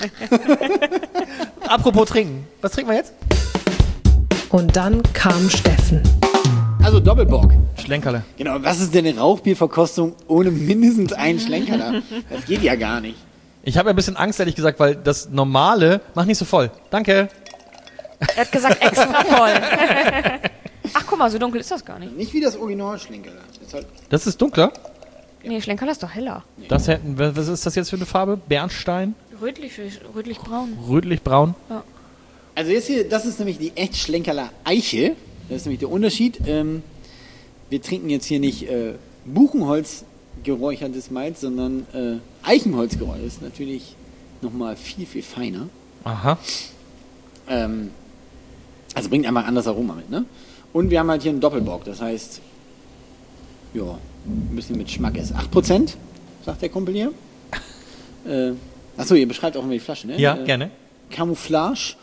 Apropos trinken. Was trinken wir jetzt? Und dann kam Steffen. Also Doppelbock. Schlenkerle. Genau, was ist denn eine Rauchbierverkostung ohne mindestens einen Schlenkerler? Das geht ja gar nicht. Ich habe ein bisschen Angst, ehrlich gesagt, weil das Normale... Mach nicht so voll. Danke. Er hat gesagt, extra voll. Ach, guck mal, so dunkel ist das gar nicht. Nicht wie das Original Schlenkerler. Ist halt Das ist dunkler. Nee, Schlenkerler ist doch heller. Das hätten, was ist das jetzt für eine Farbe? Bernstein? Rötlich, rötlich-braun. Rötlich-braun? Also jetzt hier, das ist nämlich die echt Schlenkerler Eiche. Das ist nämlich der Unterschied. Ähm, wir trinken jetzt hier nicht äh, Buchenholz geräuchertes Malz, sondern äh, Eichenholz geräuchert. Das ist natürlich nochmal viel, viel feiner. Aha. Ähm, also bringt einfach anders Aroma mit, ne? Und wir haben halt hier einen Doppelbock, das heißt, ja, ein bisschen mit Schmack ist. acht Prozent, sagt der Kumpel hier. Äh, achso, ihr beschreibt auch immer die Flasche, ne? Ja, äh, gerne. Camouflage.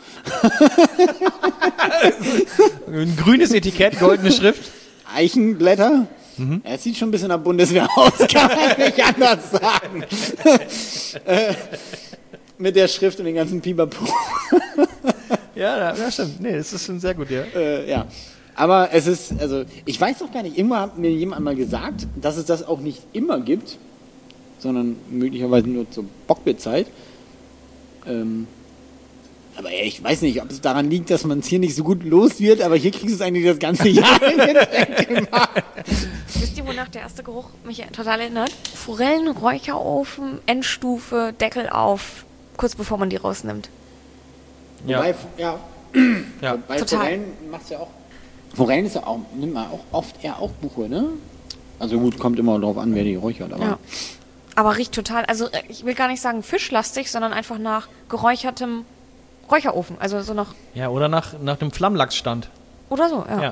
Ein grünes Etikett, goldene Schrift. Eichenblätter. Mhm. Es sieht schon ein bisschen nach Bundeswehr aus, kann man nicht anders sagen. äh, mit der Schrift und den ganzen Pipapo. Ja, ja, stimmt. Nee, das ist schon sehr gut, ja. Äh, ja. Aber es ist, also, ich weiß doch gar nicht, irgendwann hat mir jemand mal gesagt, dass es das auch nicht immer gibt, sondern möglicherweise nur zur Bockbierzeit. Ähm, aber ja, ich weiß nicht, ob es daran liegt, dass man es hier nicht so gut los wird, aber hier kriegst du es eigentlich das ganze Jahr in Getränke gemacht. Wisst ihr, wonach der erste Geruch mich total erinnert? Forellen, Räucherofen, Endstufe, Deckel auf, kurz bevor man die rausnimmt. Ja. Wobei, ja, Ja. bei Total. Forellen macht es ja auch. Forellen ist ja auch, nimmt man auch oft eher auch Buche, ne? Also gut, kommt immer drauf an, wer die räuchert, aber. Ja. Aber riecht total, also äh, ich will gar nicht sagen fischlastig, sondern einfach nach geräuchertem Räucherofen. Also so nach, Ja, oder nach, nach dem Flammlachsstand. oder so, ja. Ja.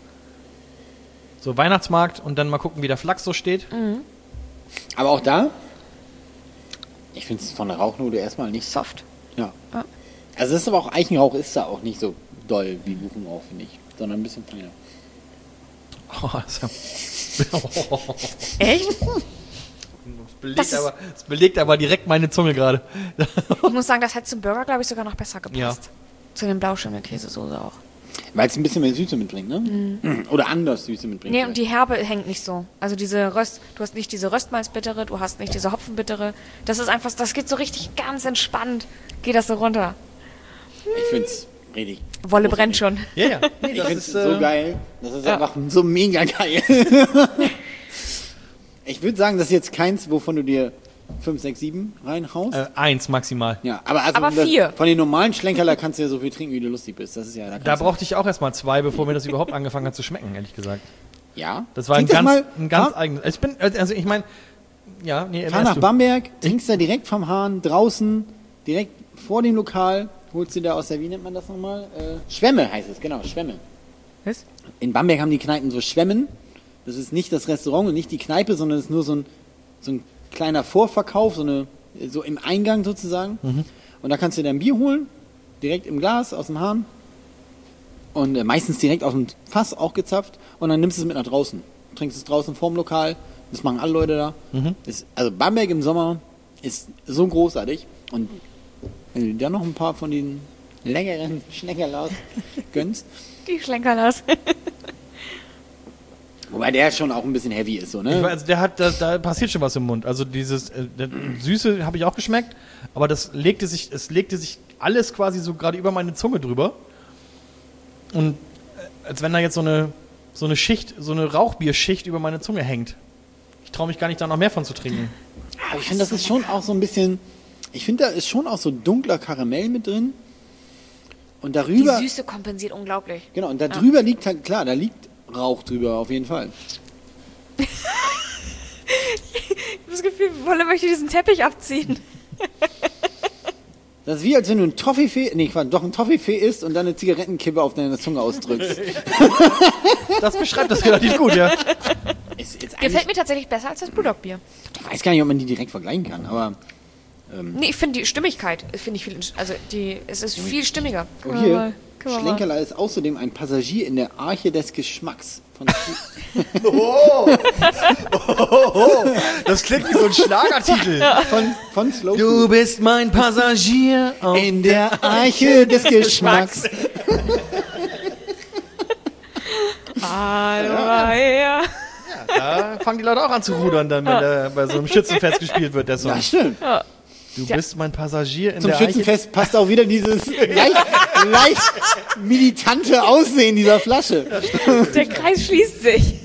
So Weihnachtsmarkt und dann mal gucken, wie der Flachs so steht. Aber auch da, ich finde es von der Rauchnote erstmal nicht. Soft. Ja. Ja. Also es ist aber auch, Eichenrauch ist da auch nicht so doll wie Buchenrauch, finde ich, sondern ein bisschen feiner. Oh, das, Echt? das, belegt Das ist- aber, das belegt aber direkt meine Zunge gerade. Ich muss sagen, das hätte zum Burger, glaube ich, sogar noch besser gepasst. Ja. Zu den Blauschimmelkäsesoße auch. Weil es ein bisschen mehr Süße mitbringt, ne? Oder anders Süße mitbringt. Nee, und die Herbe hängt nicht so. Also diese Röst, du hast nicht diese Röstmalzbittere, du hast nicht diese Hopfenbittere. Das ist einfach, das geht so richtig ganz entspannt, geht das so runter. ich finde es richtig. Wolle brennt schon. Ja, ja. Nee, Ich das finde es ist, so äh, geil. Das ist ja. einfach so mega geil. Ich würde sagen, das ist jetzt keins, wovon du dir fünf, sechs, sieben reinhaust. Äh, eins maximal. Ja, aber, also Aber das, vier. von den normalen Schlenkerler kannst du ja so viel trinken, wie du lustig bist. Das ist ja, da Da kannst du- brauchte ich auch erstmal zwei, bevor mir das überhaupt angefangen hat zu schmecken, ehrlich gesagt. Ja. Das war ein Trink ganz, mal, ein ganz fahr, eigenes. Ich bin, also ich meine, ja, nee, fahr erst nach du. Bamberg, trinkst da direkt vom Hahn, draußen, direkt vor dem Lokal, holst du da aus der, wie nennt man das nochmal? Äh, Schwämme heißt es, genau, Schwämme. Was? In Bamberg haben die Kneipen so Schwämmen. Das ist nicht das Restaurant und nicht die Kneipe, sondern es ist nur so ein, so ein kleiner Vorverkauf, so, eine, so im Eingang sozusagen. Und da kannst du dir dein Bier holen, direkt im Glas, aus dem Hahn. Und äh, meistens direkt aus dem Fass auch gezapft. Und dann nimmst du es mit nach draußen. Trinkst es draußen vorm Lokal. Das machen alle Leute da. Das, also Bamberg im Sommer ist so großartig. Und wenn du dir dann noch ein paar von den längeren Schneckerlaus gönnst. Die Schlenkerlaus. Wobei der schon auch ein bisschen heavy ist, so, ne? Ich weiß, also der hat, da, da passiert schon was im Mund. Also dieses äh, der, Süße habe ich auch geschmeckt, aber das legte sich, es legte sich alles quasi so gerade über meine Zunge drüber. Und äh, als wenn da jetzt so eine, so eine Schicht, so eine Rauchbierschicht über meine Zunge hängt. Ich traue mich gar nicht, da noch mehr von zu trinken. Aber ich finde, das ist schon auch so ein bisschen, ich finde, da ist schon auch so dunkler Karamell mit drin. Und darüber, Die Süße kompensiert unglaublich. genau, und da drüber liegt halt, klar, da liegt Rauch drüber, auf jeden Fall. Ich habe das Gefühl, Wolle möchte diesen Teppich abziehen. Das ist wie, als wenn du ein Toffifee, nee, Quatsch, doch ein Toffifee isst und dann eine Zigarettenkippe auf deine Zunge ausdrückst. Das beschreibt das relativ gut, ja. Ist jetzt Gefällt eigentlich, mir tatsächlich besser als das Brewdog-Bier. ich weiß gar nicht, ob man die direkt vergleichen kann, aber Nee, ich finde die Stimmigkeit, finde ich viel, also die, es ist viel stimmiger. oh, Können wir hier, mal- können wir mal- Schlenkerler ist außerdem ein Passagier in der Arche des Geschmacks. Von Das klingt wie so ein Schlagertitel. von, von Slow Du Food. bist mein Passagier. auf- In der Arche des Geschmacks. Hallo, ja. Da fangen die Leute auch an zu rudern, dann, wenn der bei so einem Schützenfest gespielt wird, der Song. Ja, stimmt. Du bist mein Passagier in Zum der Eiche. Schützenfest passt auch wieder dieses leicht, leicht militante Aussehen dieser Flasche. Der Kreis schließt sich.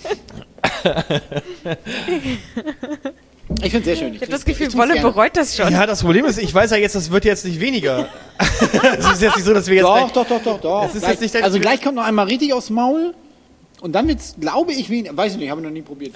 Ich finde es sehr schön. Ich habe das Gefühl, Wolle bereut das schon. Ja, das Problem ist, ich weiß ja jetzt, das wird jetzt nicht weniger. Es ist jetzt nicht so, dass wir jetzt... Doch, gleich- doch, doch, doch, doch. Das ist Gleich, jetzt nicht der- also gleich kommt noch einmal richtig aufs Maul und dann wird's, glaube ich, weniger. Weiß ich nicht, habe ich noch nie probiert.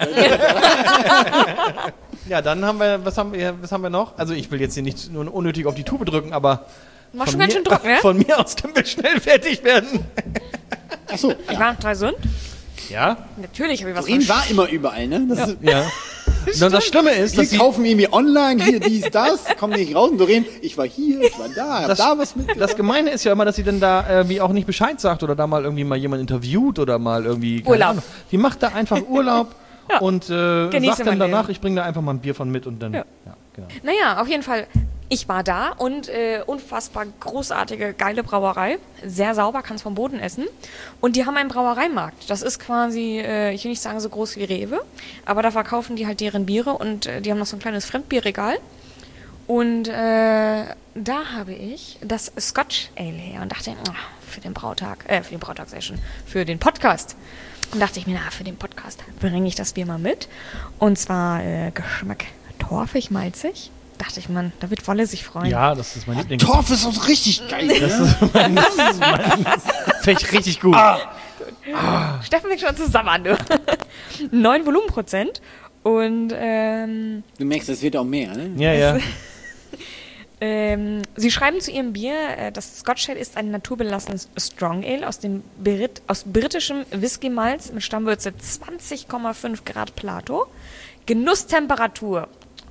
Ja, dann haben wir, was haben wir, was haben wir noch? Also ich will jetzt hier nicht nur unnötig auf die Tube drücken, aber Mach von schon ganz mir- schön Druck, ne? Von mir aus können wir schnell fertig werden. Achso, Ich ja. war noch drei Sünd. Ja? Natürlich habe ich was Ihn von war immer überall, ne? Das ist, Ja. Und das Schlimme ist, wir dass die, kaufen irgendwie online, hier, dies, das, kommen nicht raus und Doreen, ich war hier, ich war da, hab das, da was mitgebracht. das Gemeine ist ja immer, dass sie dann da irgendwie auch nicht Bescheid sagt oder da mal irgendwie mal jemand interviewt oder mal irgendwie... keine Urlaub. Ahnung. Die macht da einfach Urlaub Ja. und äh, Genieße sagt dann mein danach, Leben. ich bringe da einfach mal ein Bier von mit und dann... Ja. Ja, genau. Naja, auf jeden Fall. Ich war da und äh, unfassbar großartige, geile Brauerei. Sehr sauber, kannst vom Boden essen. Und die haben einen Brauereimarkt. Das ist quasi, äh, ich will nicht sagen so groß wie Rewe, aber da verkaufen die halt deren Biere und äh, die haben noch so ein kleines Fremdbierregal. Und äh, da habe ich das Scotch Ale her und dachte, oh, für den Brautag, äh, für den Brautag sehr schön, für den Podcast. Und dachte ich mir, na, für den Podcast bringe ich das Bier mal mit. Und zwar äh, Geschmack torfig, malzig. Dachte ich, man, da wird Wolle sich freuen. Ja, das ist mein Liebling. Torf ist auch richtig geil. Das Ne? ist mein, das ist mein, finde ich richtig gut. Steffen fängt schon zusammen an, du. Neun Volumenprozent. Und ähm, Du merkst, es wird auch mehr, ne? Ja, ja. ähm, sie schreiben zu ihrem Bier, äh, das Scotch Ale ist ein naturbelassenes Strong Ale aus dem Brit aus britischem Whisky-Malz mit Stammwürze zwanzig Komma fünf Grad Plato. Genusstemperatur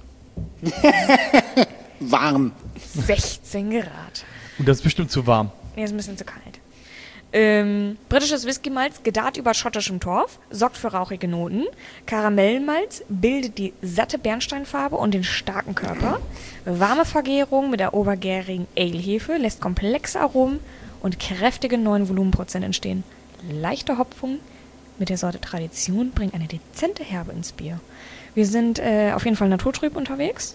Warm. sechzehn Grad. Und das ist bestimmt zu warm. Nee, ist ein bisschen zu kalt. Ähm, britisches Whisky-Malz, gedarrt über schottischem Torf, sorgt für rauchige Noten. Karamellmalz bildet die satte Bernsteinfarbe und den starken Körper. Warme Vergärung mit der obergärigen Ale-Hefe lässt komplexe Aromen und kräftige neun Volumenprozent entstehen. Leichte Hopfung mit der Sorte Tradition bringt eine dezente Herbe ins Bier. Wir sind äh, auf jeden Fall naturtrüb unterwegs.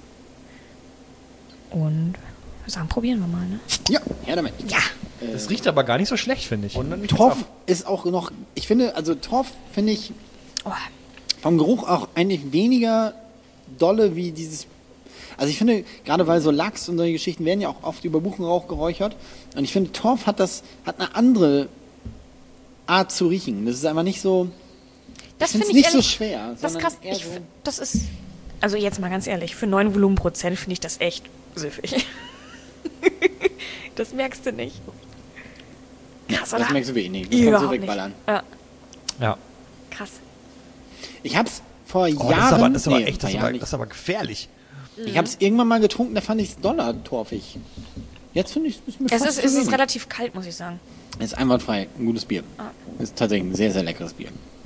Und wir sagen, probieren wir mal, ne? Ja, her damit. Ja! Das riecht aber gar nicht so schlecht, finde ich. Torf ist auch noch, ich finde, also Torf finde ich Oh, vom Geruch auch eigentlich weniger dolle wie dieses. Also ich finde, gerade weil so Lachs und solche Geschichten werden ja auch oft über Buchenrauch geräuchert. Und ich finde, Torf hat das, hat eine andere Art zu riechen. Das ist einfach nicht so. das find's finde ich nicht so ehrlich- schwer. Das ist sondern krass. eher Ich, so- f- das ist, also jetzt mal ganz ehrlich, für neun Volumenprozent finde ich das echt süffig. Das merkst du nicht. Krass, oder? Das merkst du wenig. Das kannst du Überhaupt nicht. wegballern. Ja, Ja. krass. Ich hab's vor Oh, Jahren. das ist aber, das ist aber nee, echt, vor das ist Jahren aber, nicht. das ist aber gefährlich. Ich hab's irgendwann mal getrunken, da fand ich's doller torfig. Jetzt finde ich es mir Es fast ist, zu es ist wenig. relativ kalt, muss ich sagen. Es ist einwandfrei ein gutes Bier. Ah. Es ist tatsächlich ein sehr, sehr leckeres Bier.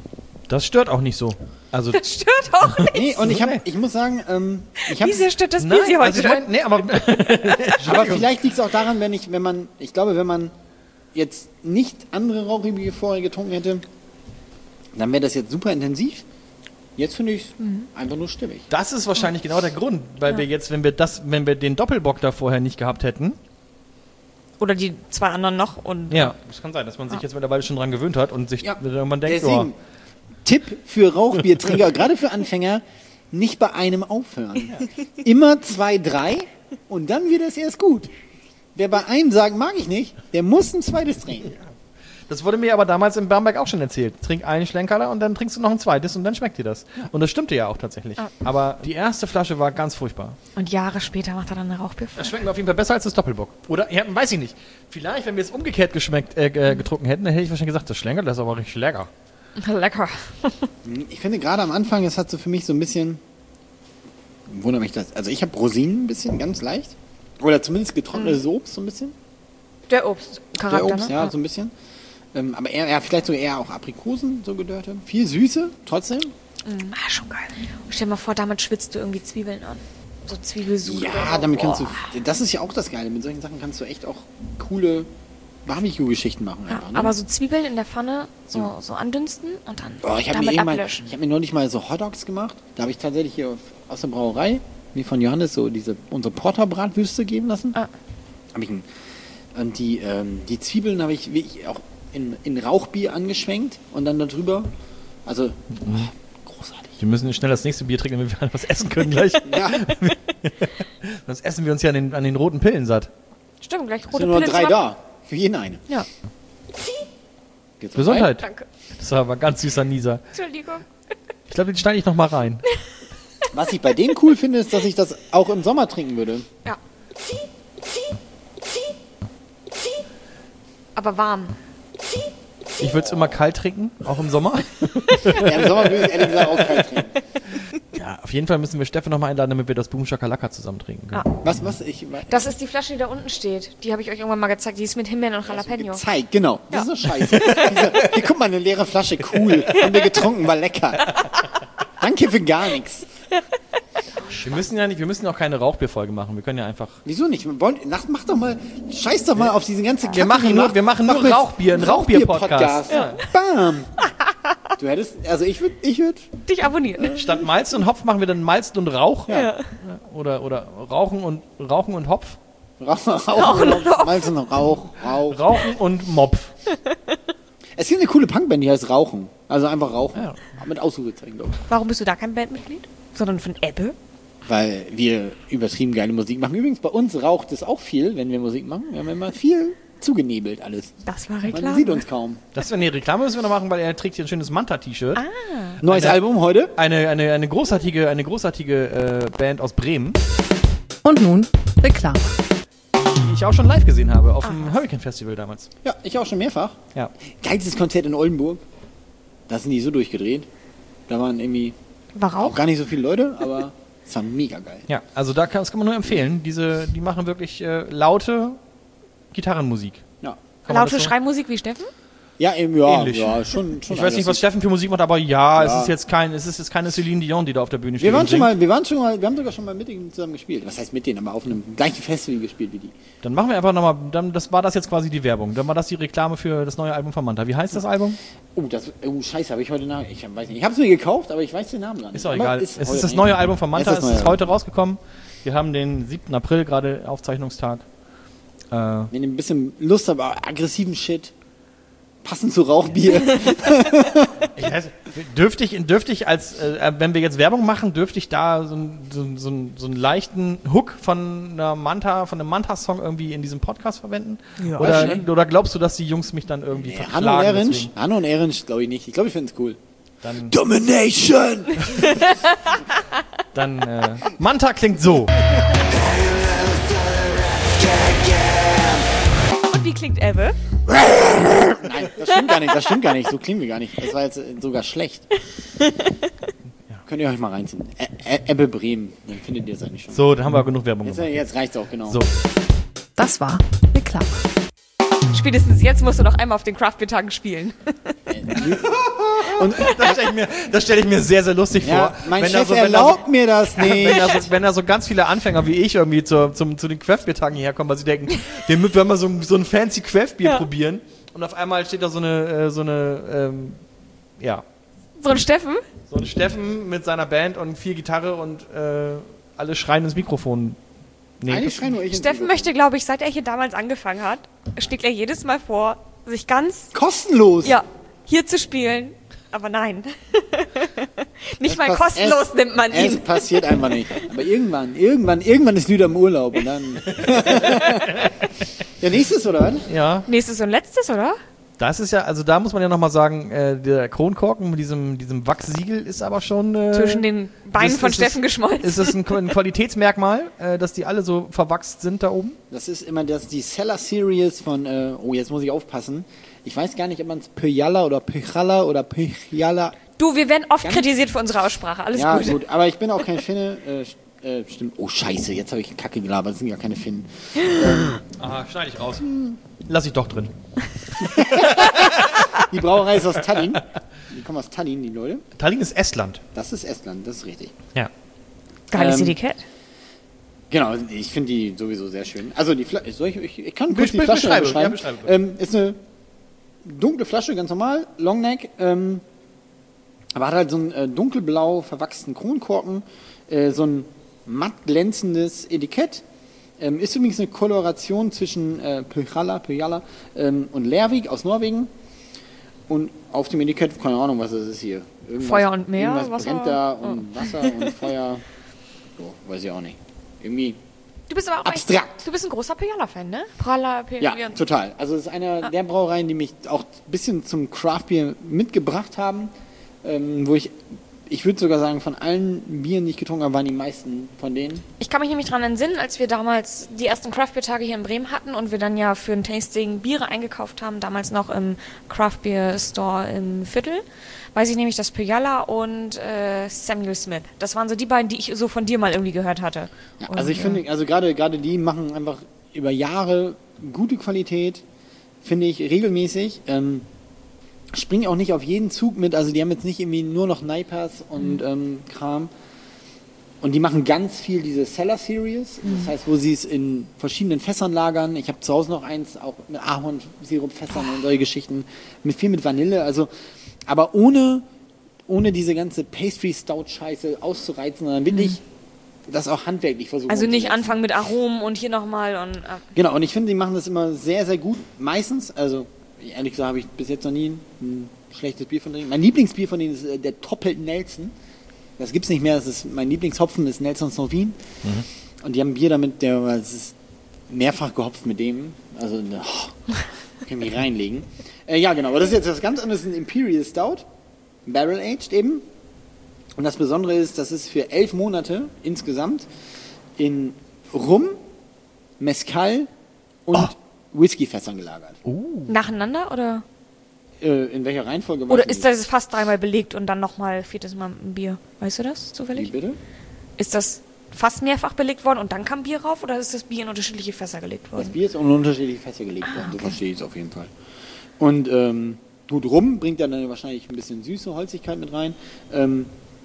Das stört auch nicht so. Also, Das stört auch nicht. Nee, und ich, hab, ich muss sagen, ähm, ich habe Wie sehr stört das nein, Bisi heute? also ich mein, nee, aber aber vielleicht liegt es auch daran, wenn ich, wenn man, ich glaube, wenn man jetzt nicht andere Rauchige vorher getrunken hätte, dann wäre das jetzt super intensiv. Jetzt finde ich es Mhm. einfach nur stimmig. das ist wahrscheinlich genau der Grund, weil wir jetzt, wenn wir das, wenn wir den Doppelbock da vorher nicht gehabt hätten, Oder die zwei anderen noch. Und ja, das kann sein, dass man sich jetzt mittlerweile schon dran gewöhnt hat und sich Ja. irgendwann denkt, Deswegen, ja, Tipp für Rauchbiertrinker, gerade für Anfänger, nicht bei einem aufhören. Immer zwei, drei und dann wird es erst gut. Wer bei einem sagt, mag ich nicht, der muss ein zweites trinken. das wurde mir aber damals in Bamberg auch schon erzählt. Trink einen Schlenkerler und dann trinkst du noch ein zweites und dann schmeckt dir das. Und das stimmte ja auch tatsächlich. Aber die erste Flasche war ganz furchtbar. Und Jahre später macht er dann eine Rauchbier. Das schmeckt mir auf jeden Fall besser als das Doppelbock. Oder, ja, weiß ich nicht. Vielleicht, wenn wir es umgekehrt geschmeckt, äh, äh, getrunken hätten, dann hätte ich wahrscheinlich gesagt, das Schlenkerler, das ist aber richtig lecker. Lecker. Ich finde gerade am Anfang, es hat so für mich so ein bisschen, wundert mich das, also ich habe Rosinen ein bisschen, ganz leicht. Oder zumindest getrocknetes Obst so ein bisschen. Der Obstcharakter, Der Obst, ne? ja, so ein bisschen. Ähm, aber eher, ja, vielleicht sogar eher auch Aprikosen, so gedörrte. Viel Süße, trotzdem. Mm, ah, schon geil. Und stell dir mal vor, damit schwitzt du irgendwie Zwiebeln an. So Zwiebelsud. oder Ja, so. damit kannst Boah. du, das ist ja auch das Geile, mit solchen Sachen kannst du echt auch coole Barbecue-Geschichten machen. Ja, Einfach, ne? aber so Zwiebeln in der Pfanne so, so andünsten und dann Boah, ich habe mir, damit irgendwann- ablöschen. ich hab mir neulich mal so Hotdogs gemacht. Da habe ich tatsächlich hier auf, aus der Brauerei, mir von Johannes so diese, unsere Porterbratwürste geben lassen. Ah. Hab ich ein, und die, ähm, die Zwiebeln habe ich wirklich auch in, in Rauchbier angeschwenkt und dann darüber. Also, oh, großartig. Wir müssen schnell das nächste Bier trinken, damit wir was essen können gleich. Ja, Sonst essen wir uns ja an den, an den roten Pillen satt. Stimmt, gleich es rote sind nur Pillen drei zu machen. da. Für jeden eine. Ja, Geht's Gesundheit. danke. Das war aber ein ganz süßer Nieser. Entschuldigung. Ich glaube, den schneide ich noch mal rein. vorbei? Was ich bei denen cool finde, ist, dass ich das auch im Sommer trinken würde. Ja. Aber warm. Ich würde es immer kalt trinken, auch im Sommer. Ja, im Sommer würde ich ehrlich gesagt auch kalt trinken. Ja, auf jeden Fall müssen wir Steffen noch mal einladen, damit wir das Boom Shakalaka zusammen trinken können. Ah. Was, was? Ich, Das ist die Flasche, die da unten steht. Die habe ich euch irgendwann mal gezeigt. Die ist mit Himbeeren und Jalapeno. Gezeigt, genau. Das ist so scheiße. Diese, hier, guck mal, eine leere Flasche, cool. Haben wir getrunken, war lecker. Danke für gar nichts. Wir müssen ja nicht, wir müssen auch keine Rauchbierfolge machen. Wir können ja einfach. Wieso nicht? Wir wollen, mach, mach doch mal, scheiß doch mal auf diese ganze Kacke. Wir machen nur, Mach- wir machen nur mach mit Rauchbier, ein Rauchbier-Podcast. Ja. Bam. Du hättest, also ich würde, ich würde, Dich abonnieren. Statt Malz und Hopf machen wir dann Malz und Rauch. Ja. Oder, oder Rauchen und Rauchen und Hopf. Rauch, Rauch, Rauch, Malz und Rauch, Rauch. Rauchen und Mopf. Es gibt eine coole Punkband, die heißt Rauchen. Also einfach Rauchen. Ja. Mit Ausrufezeichen, glaube ich. Warum bist du da kein Bandmitglied? Sondern von Ebbe? Weil wir übertrieben geile Musik machen. Übrigens, bei uns raucht es auch viel, wenn wir Musik machen. Wir haben immer viel zugenebelt alles. Das war Man Reklame. sieht uns kaum. Das wäre eine Reklame, müssen wir noch machen, weil er trägt hier ein schönes Manta-T-Shirt. Neues Eine- Album heute. Eine, eine, eine großartige, eine großartige äh, Band aus Bremen, Und nun Reklame. die ich auch schon live gesehen habe auf dem Hurricane Festival damals. Ja, ich auch schon mehrfach. Ja. Geilstes Konzert in Oldenburg. Da sind die so durchgedreht. Da waren irgendwie War auch auch. gar nicht so viele Leute, aber es war mega geil. Ja, also da kann, das kann man nur empfehlen. Diese, die machen wirklich äh, laute Gitarrenmusik. Ja, Kann man Laute das so? Schreibmusik wie Steffen? ja, eben, ja, Ähnlich. ja schon, schon Ich weiß nicht, was aggressiv. Steffen für Musik macht, aber ja, Ja. es ist jetzt kein, es ist jetzt keine Celine Dion, die da auf der Bühne steht. Wir waren und schon singt. mal, wir waren schon mal, wir haben sogar schon mal mit denen zusammen gespielt. Was heißt mit denen, aber auf einem gleichen Festival gespielt wie die. Dann machen wir einfach nochmal, dann das war das jetzt quasi die Werbung. Dann war das die Reklame für das neue Album von Manta. Wie heißt das Album? Oh, das, oh Scheiße, habe ich heute nach, ich weiß nicht, ich habe es mir gekauft, aber ich weiß den Namen gar nicht. Ist doch Aber egal. ist es heute ist das nicht. neue Album von Manta, Es es ist ist, das neue heute rausgekommen. Wir haben den siebten April, gerade Aufzeichnungstag. Äh, Wenn ihr ein bisschen Lust habt, aber aggressiven Shit, passend zu Rauchbier. ich weiß, dürfte ich, dürfte ich als, äh, wenn wir jetzt Werbung machen, dürfte ich da so, ein- so, ein- so, ein- so einen leichten Hook von einer Manta, von einem Manta-Song irgendwie in diesem Podcast verwenden? Ja, oder, schön. oder glaubst du, dass die Jungs mich dann irgendwie Hanno und verklagen? Ehrensch, deswegen? Hanno und Ehrensch glaube ich nicht. Ich glaube, ich finde es cool. Dann, Domination! dann äh, Manta klingt so. Und wie klingt Ebbe? Nein, das stimmt gar nicht, das stimmt gar nicht. So klingen wir gar nicht. Das war jetzt äh, sogar schlecht. Könnt ihr euch mal reinziehen. Ä- Ä- Ebbe Bremen, dann findet ihr es eigentlich schon. So, dann haben wir genug Werbung Jetzt, gemacht. äh, jetzt reicht's auch, genau. So. Das war Reklame. Spätestens jetzt musst du noch einmal auf den Craft-Bier-Tagen spielen. Und Das stelle ich, mir- das stell ich mir sehr, sehr lustig ja, vor. mein Wenn da Chef so- wenn da so- erlaubt mir das Wenn nicht. da, so, wenn da so ganz viele Anfänger wie ich irgendwie zu, zum, zu den Craft-Bier-Tagen hierher kommen, weil sie denken, wir wollen mal so, ein- so ein fancy Craft-Bier Ja. probieren und auf einmal steht da so eine, äh, so eine, ähm, ja, So ein Steffen? so ein Steffen mit seiner Band und vier Gitarre und äh, alle schreien ins Mikrofon. Nee, Eigentlich das- schreien nur ich ins Steffen Mikrofon. möchte, glaube ich, seit er hier damals angefangen hat, schlägt er jedes Mal vor, sich ganz, Kostenlos. ja, hier zu spielen. Aber nein. Nicht Es mal pass- kostenlos es, nimmt man Es ihn. passiert einfach nicht. Aber irgendwann, irgendwann, irgendwann ist Lüder im Urlaub und dann. Ja, nächstes, oder was? ja, Nächstes und letztes, oder? das ist ja, also da muss man ja nochmal sagen, äh, der Kronkorken mit diesem, diesem Wachssiegel ist aber schon... Äh, Zwischen den Beinen ist- von ist Steffen es- geschmolzen. Ist es ein, ein Qualitätsmerkmal, äh, dass die alle so verwachst sind da oben? Das ist immer das, die Seller Series von, äh, oh, jetzt muss ich aufpassen. Ich weiß gar nicht, ob man es Pyjala oder Pyjala oder Pyjala. Du, wir werden oft Ganz- kritisiert für unsere Aussprache. Alles Ja, gut. gut, aber ich bin auch kein Finne. Äh, st- äh, stimmt. Oh, scheiße, jetzt habe ich Kacke gelabert. Das sind ja keine Finnen. Aha, schneide ich raus. Lass ich doch drin. Die Brauerei ist aus Tallinn. Die kommen aus Tallinn, die Leute. Tallinn ist Estland. Das ist Estland, das ist richtig. Ja. Geiles ähm, Etikett. Genau, ich finde die sowieso sehr schön. Also die Flasche, soll ich, ich, ich kann Be- kurz die be- Flasche beschreibe, beschreiben. ja, beschreibe bitte. ähm, ist eine dunkle Flasche, ganz normal, Longneck, ähm, aber hat halt so einen äh, dunkelblau verwachsenen Kronkorken, äh, so ein matt glänzendes Etikett. Ähm, ist übrigens eine Koloration zwischen äh, Pyjala, Pyjala ähm, und Lervik aus Norwegen. Und auf dem Etikett, keine Ahnung, was das ist hier. Irgendwas, Feuer und Meer, Irgendwas Wasser? brennt da und Wasser und Feuer. So, weiß ich auch nicht. Irgendwie. Du bist aber auch abstrakt. Echt, du bist ein großer Pyjala-Fan, ne? Prala, Ja, Pyjala. total. Also es ist einer der Brauereien, die mich auch ein bisschen zum Craft-Bier mitgebracht haben, ähm, wo ich, ich würde sogar sagen, von allen Bieren, die ich getrunken habe, waren die meisten von denen. Ich kann mich nämlich daran entsinnen, als wir damals die ersten Craft-Bier-Tage hier in Bremen hatten und wir dann ja für ein Tasting Biere eingekauft haben, damals noch im Craft-Bier-Store im Viertel, weiß ich nämlich, dass Pyjala und äh, Samuel Smith, das waren so die beiden, die ich so von dir mal irgendwie gehört hatte. Ja, Und, also ich äh, finde, also gerade gerade die machen einfach über Jahre gute Qualität, finde ich, regelmäßig. Ähm, springen auch nicht auf jeden Zug mit, also die haben jetzt nicht irgendwie nur noch Nipers und ähm, Kram. Und die machen ganz viel diese Cellar Series, das heißt, wo sie es in verschiedenen Fässern lagern. Ich habe zu Hause noch eins, auch mit Ahornsirup-Fässern und solche Geschichten, mit viel mit Vanille, also aber ohne, ohne diese ganze Pastry-Stout-Scheiße auszureizen, sondern wirklich das auch handwerklich versuchen. Also nicht umzusetzen. anfangen mit Aromen und hier nochmal und äh, Genau, und ich finde, die machen das immer sehr, sehr gut. Meistens, also ehrlich gesagt habe ich bis jetzt noch nie ein schlechtes Bier von denen. Mein Lieblingsbier von denen ist äh, der Toppelt Nelson. Das gibt's nicht mehr, das ist mein Lieblingshopfen, ist Nelson Sauvin. Mhm. Und die haben ein Bier damit, der das ist mehrfach gehopft mit dem. Also, oh, kann ich mich reinlegen. Äh, ja, genau, aber das ist jetzt was ganz anderes, ein Imperial Stout. Barrel Aged eben. Und das Besondere ist, das ist für elf Monate insgesamt in Rum, Mezcal und Oh. Whiskyfässern gelagert. nacheinander oder? Äh, in welcher Reihenfolge? weiß Oder ich ist nicht. das fast dreimal belegt und dann nochmal viertes Mal ein Bier? Weißt du das Wie zufällig? bitte? Ist das fast mehrfach belegt worden und dann kam Bier rauf oder ist das Bier in unterschiedliche Fässer gelegt Das worden? Bier ist in unterschiedliche Fässer gelegt worden, so verstehe ich es auf jeden Fall. Und ähm, gut, Rum bringt ja dann wahrscheinlich ein bisschen süße Holzigkeit mit rein. Ähm,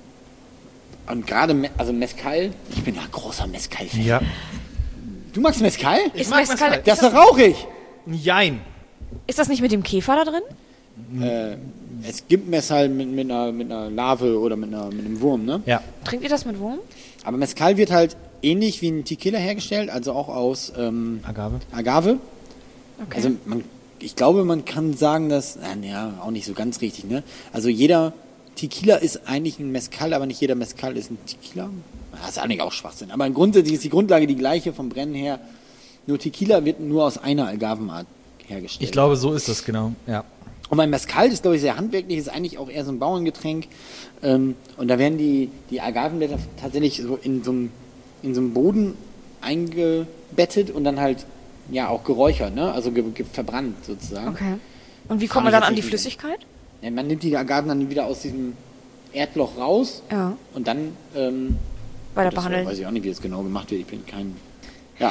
und gerade, Me- also Mezcal, ich bin ja großer Mezcal-Fan. Ja. Du magst Mezcal? Ist, mag Mezcal, Mezcal. ist, Das ist das, doch rauchig! Jein. ist das nicht mit dem Käfer da drin? Äh, es gibt Mezcal mit, mit, einer, mit einer Larve oder mit, einer, mit einem Wurm, ne? Ja. Trinkt ihr das mit Wurm? Aber Mezcal wird halt ähnlich wie ein Tequila hergestellt, also auch aus ähm, Agave. Agave. Okay. Also man, ich glaube, man kann sagen, dass, äh, ja, auch nicht so ganz richtig, ne? Also jeder Tequila ist eigentlich ein Mezcal, aber nicht jeder Mezcal ist ein Tequila. Das ist eigentlich auch Schwachsinn. Aber grundsätzlich ist die Grundlage die gleiche vom Brennen her. Nur Tequila wird nur aus einer Agavenart hergestellt. Ich glaube, so ist das, genau. Ja. Und beim Mezcal ist, glaube ich, sehr handwerklich, ist eigentlich auch eher so ein Bauerngetränk. Ähm, und da werden die, die Agavenblätter tatsächlich so in so einem, in so einem Boden eingebettet und dann halt ja auch geräuchert, ne? Also ge ge verbrannt sozusagen. Okay. Und wie Kann kommt man ich dann jetzt an die nicht Flüssigkeit? Ja, man nimmt die Agaven dann wieder aus diesem Erdloch raus Ja. und dann ähm, Weiter das behandeln. weiß ich auch nicht, wie das genau gemacht wird. Ich bin kein. Ja.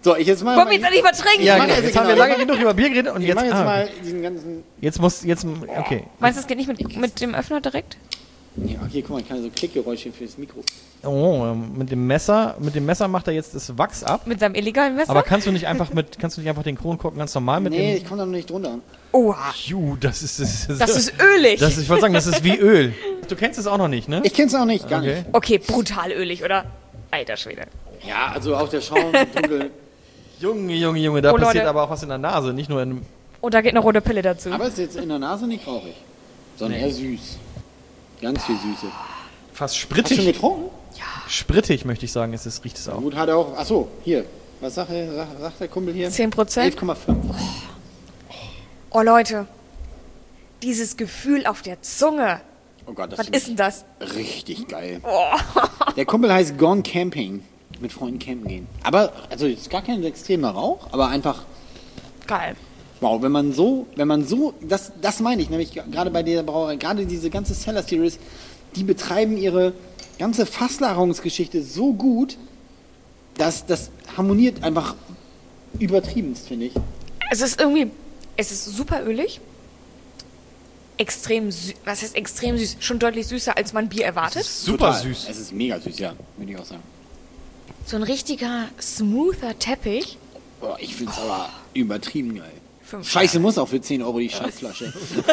So, ich jetzt mal. Wollen wir jetzt endlich mal trinken? Ja, mach genau. jetzt Jetzt genau. haben wir lange genug über Bier geredet und Ich jetzt, mach jetzt ah, mal diesen ganzen. jetzt muss, jetzt, okay. Meinst du, es geht nicht mit, mit dem Öffner direkt? Ja, okay, guck mal, ich kann so Klickgeräusche für das Mikro. Oh, ähm, mit dem Messer, mit dem Messer macht er jetzt das Wachs ab. Mit seinem illegalen Messer? Aber kannst du nicht einfach mit, kannst du nicht einfach den Kronkorken ganz normal mit Nee, dem... ich komme da noch nicht drunter. Oha. Ju, das ist, das ist, Das ist ölig. das ist, ich wollte sagen, das ist wie Öl. Du kennst es auch noch nicht, ne? Ich kenn's auch nicht, gar Okay. nicht. Okay, brutal ölig, oder? Alter Schwede. Ja, also auch der Schaum, dunkel. Junge, Junge, Junge, da Oh, passiert Leute. aber auch was in der Nase, nicht nur in... Und da geht eine rote Pille dazu. Aber es ist jetzt in der Nase nicht rauchig, sondern eher süß. Ganz viel Süße. Fast Hast du schon sprittig. getrunken? Sprittig, möchte ich sagen, ist es, riecht es auch. Gut, hat er auch. Achso, hier. Was sagt, er, sagt, sagt der Kumpel hier? zehn Prozent? elf Komma fünf. Oh Leute, dieses Gefühl auf der Zunge. Oh Gott, das Was ist denn das? richtig geil. Der Kumpel heißt Gone Camping. Mit Freunden campen gehen. Aber, also ist gar kein extremer Rauch, aber einfach, Geil. wow, wenn man so, wenn man so, das, das meine ich nämlich gerade bei der Brauerei, gerade diese ganze Cellar Series, die betreiben ihre ganze Fasslagerungsgeschichte so gut, dass das harmoniert einfach übertriebenst, finde ich. Es ist irgendwie, es ist super ölig. Extrem süß. Was heißt extrem süß? Schon deutlich süßer, als man Bier erwartet. Super Total. süß. Es ist mega süß, ja, würde ich auch sagen. So ein richtiger, smoother Teppich. Boah, ich finde es aber übertrieben geil. Fünf Scheiße, muss auch für zehn Euro die Scheißflasche.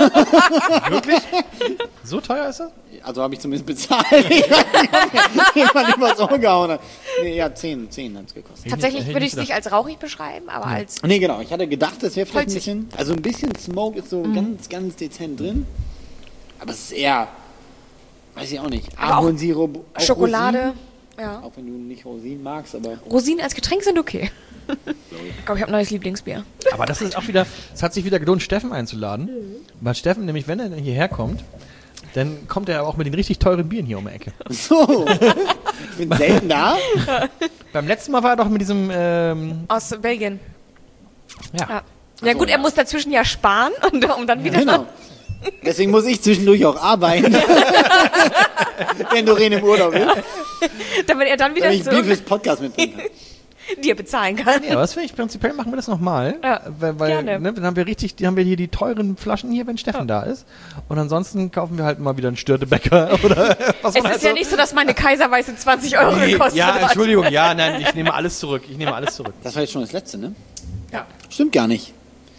So teuer ist das? Also habe ich zumindest bezahlt. Ich weiß nicht, ob man übers Ohr gehauen hat. Nee, ja, zehn, zehn hat es gekostet. Tatsächlich hätte ich würde ich es nicht nicht als rauchig beschreiben, aber als Nee, genau. Ich hatte gedacht, das wäre vielleicht ein Holzig. bisschen... Also ein bisschen Smoke ist so ganz, ganz dezent drin. Aber es ist eher... Weiß ich auch nicht. Aber auch Ahornsirup, auch Schokolade. Rosinen. Ja. Auch wenn du nicht Rosinen magst, aber... Rosinen als Getränk sind okay. Ich glaube, ich habe ein neues Lieblingsbier. Aber das ist auch wieder, es hat sich wieder gelohnt, Steffen einzuladen. Weil Steffen nämlich, wenn er dann hierher kommt, dann kommt er auch mit den richtig teuren Bieren hier um die Ecke. So. Ich bin selten da. Beim letzten Mal war er doch mit diesem, ähm, Aus Belgien. ja. Ja, ja gut, er muss dazwischen ja sparen, und, um dann wieder... Genau. Deswegen muss ich zwischendurch auch arbeiten. Wenn Doreen im Urlaub ist. Damit er dann wieder Damit ich so Bier fürs Podcast mitbringen kann. dir bezahlen kann. Ja, aber das finde ich, prinzipiell machen wir das nochmal. Ja, weil, weil, gerne. Ne, dann haben wir richtig, die haben wir hier die teuren Flaschen hier, wenn Steffen da ist. Und ansonsten kaufen wir halt mal wieder einen Störtebäcker oder was Es man halt ist ja so- nicht so, dass meine Kaiserweiße zwanzig Euro Nee, gekostet ja, hat. Entschuldigung, ja, nein, ich nehme alles zurück. Ich nehme alles zurück. Das war jetzt schon das letzte, ne? Ja. Stimmt gar nicht.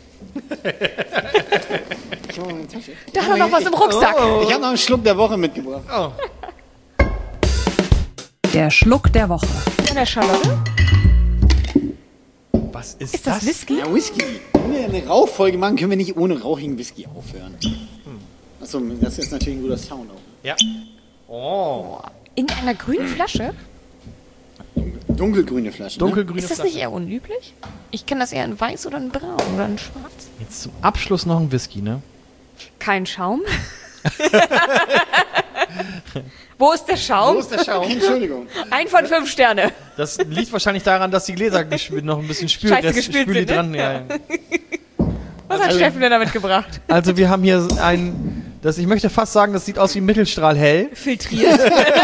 Ich hab noch eine Tasche. Da hat er noch was im Rucksack. Ich habe noch einen Schluck der Woche mitgebracht. Oh. Der Schluck der Woche. Von der Charlotte. Was ist, Ist das Whisky? Ja, Whisky. Wenn wir eine Rauchfolge machen, können wir nicht ohne rauchigen Whisky aufhören. Achso, das ist natürlich ein guter Sound auch. Ja. Oh. In einer grünen Flasche? Dunkelgrüne Flasche. Dunkelgrüne Ist das Flasche. nicht eher unüblich? Ich kenne das eher in weiß oder in braun oder in schwarz. Jetzt zum Abschluss noch ein Whisky, ne? Kein Schaum. Wo ist der Schaum? Wo ist der Schaum? Ne? Entschuldigung. Ein von fünf Sterne. Das liegt wahrscheinlich daran, dass die Gläser gesch- noch ein bisschen spül Scheiße das gespült Spüli sind, ne? dran. Ja. Ja. Was hat Steffen denn damit gebracht? Also wir haben hier ein, das, ich möchte fast sagen, das sieht aus wie Mittelstrahl hell. Filtriert.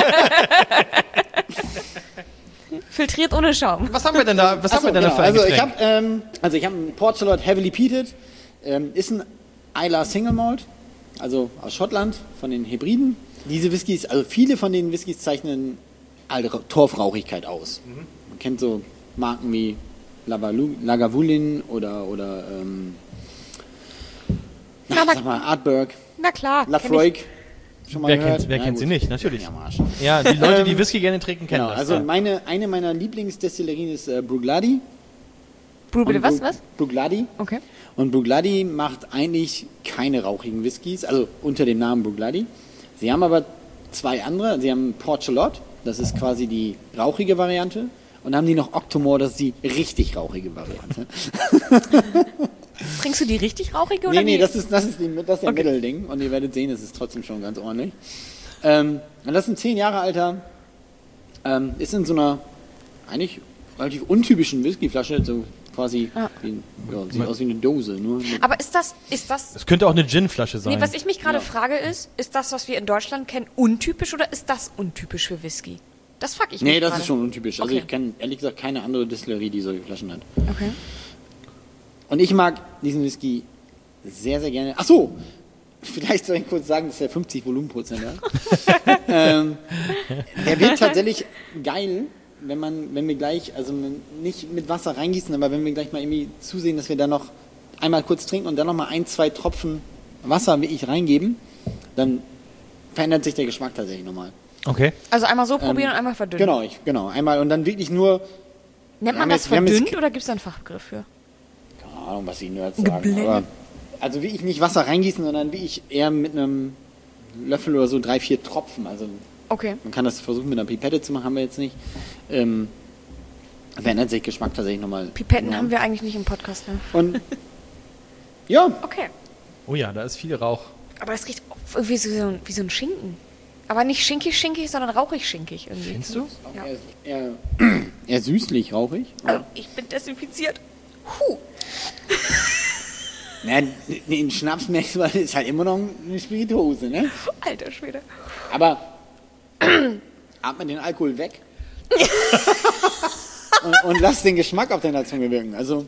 Filtriert ohne Schaum. Was haben wir denn da? Was haben Achso, wir denn genau. da für ein Also ich Getränk? habe ähm, also ich habe einen Port Charlotte Heavily Peated. Ähm, ist ein Islay Single Malt, also aus Schottland von den Hebriden. Diese Whiskys, also viele von den Whiskys zeichnen alte Torfrauchigkeit aus. Man kennt so Marken wie Lavalu- Lagavulin oder oder ähm, na, Na, na- sag mal Artberg, Na klar. kenn Lafroig. Schon mal Wer gehört? kennt- wer Na kennt gut. sie nicht? Natürlich. Ja, am Arsch. Ja, die Leute, die Ähm, Whisky gerne trinken, kennen Genau, das. also ja. meine, eine meiner Lieblingsdestillerien ist äh, Bruichladdich. ich. Brew bitte, Und was, Bru- was? Bruichladdich. Okay. Und Bruichladdich macht eigentlich keine rauchigen Whiskys, also unter dem Namen Bruichladdich. Sie haben aber zwei andere. Sie haben Port Charlotte, das ist quasi die rauchige Variante. Und dann haben die noch Octomore, das ist die richtig rauchige Variante. Trinkst du die richtig rauchige oder nee, nee, die? das ist, das ist, die, das ist der Okay. Mittelding. Und ihr werdet sehen, es ist trotzdem schon ganz ordentlich. Ähm, und das ist ein zehn Jahre alter, ähm, ist in so einer eigentlich relativ untypischen Whiskyflasche, so quasi, Ah. wie, ja, sieht aus wie eine Dose. Nur mit Aber ist das, ist das, Das könnte auch eine Gin-Flasche sein. nee, was ich mich gerade Ja. frage ist, ist das, was wir in Deutschland kennen, untypisch oder ist das untypisch für Whisky? Das fuck ich Nee, mich das gerade. ist schon untypisch. Also Okay. ich kenne ehrlich gesagt keine andere Distillerie, die solche Flaschen hat. Okay. Und ich mag diesen Whisky sehr, sehr gerne. Ach so, vielleicht soll ich kurz sagen, dass der fünfzig Volumenprozent hat. ähm, der wird tatsächlich geil, wenn man, wenn wir gleich, also nicht mit Wasser reingießen, aber wenn wir gleich mal irgendwie zusehen, dass wir da noch einmal kurz trinken und dann noch mal ein, zwei Tropfen Wasser wirklich reingeben, dann verändert sich der Geschmack tatsächlich nochmal. Okay. Also einmal so probieren Ähm, und einmal verdünnen. Genau, ich, genau. Einmal und dann wirklich nur, Nennt wir man haben das jetzt- wir haben jetzt- verdünnt oder gibt es da einen Fachbegriff für? keine Ahnung, was die Nerds sagen, Geblendet. aber also wirklich nicht Wasser reingießen, sondern wirklich eher mit einem Löffel oder so drei, vier Tropfen. Also Okay. man kann das versuchen mit einer Pipette zu machen, haben wir jetzt nicht. Ähm, verändert sich Geschmack tatsächlich nochmal. Pipetten Ja. haben wir eigentlich nicht im Podcast, ne? Und ja, Okay. Oh ja, da ist viel Rauch. Aber das riecht irgendwie so, so ein- wie so ein Schinken. Aber nicht schinkig-schinkig, sondern rauchig-schinkig irgendwie. Findest du? Ja. eher, eher, eher süßlich, rauchig. Also, ich bin desinfiziert. Huh. Naja, den Schnaps merkst du, weil ist halt immer noch eine Spirituose, ne? Alter Schwede. Aber atme den Alkohol weg und, und lass den Geschmack auf deiner Zunge wirken. Also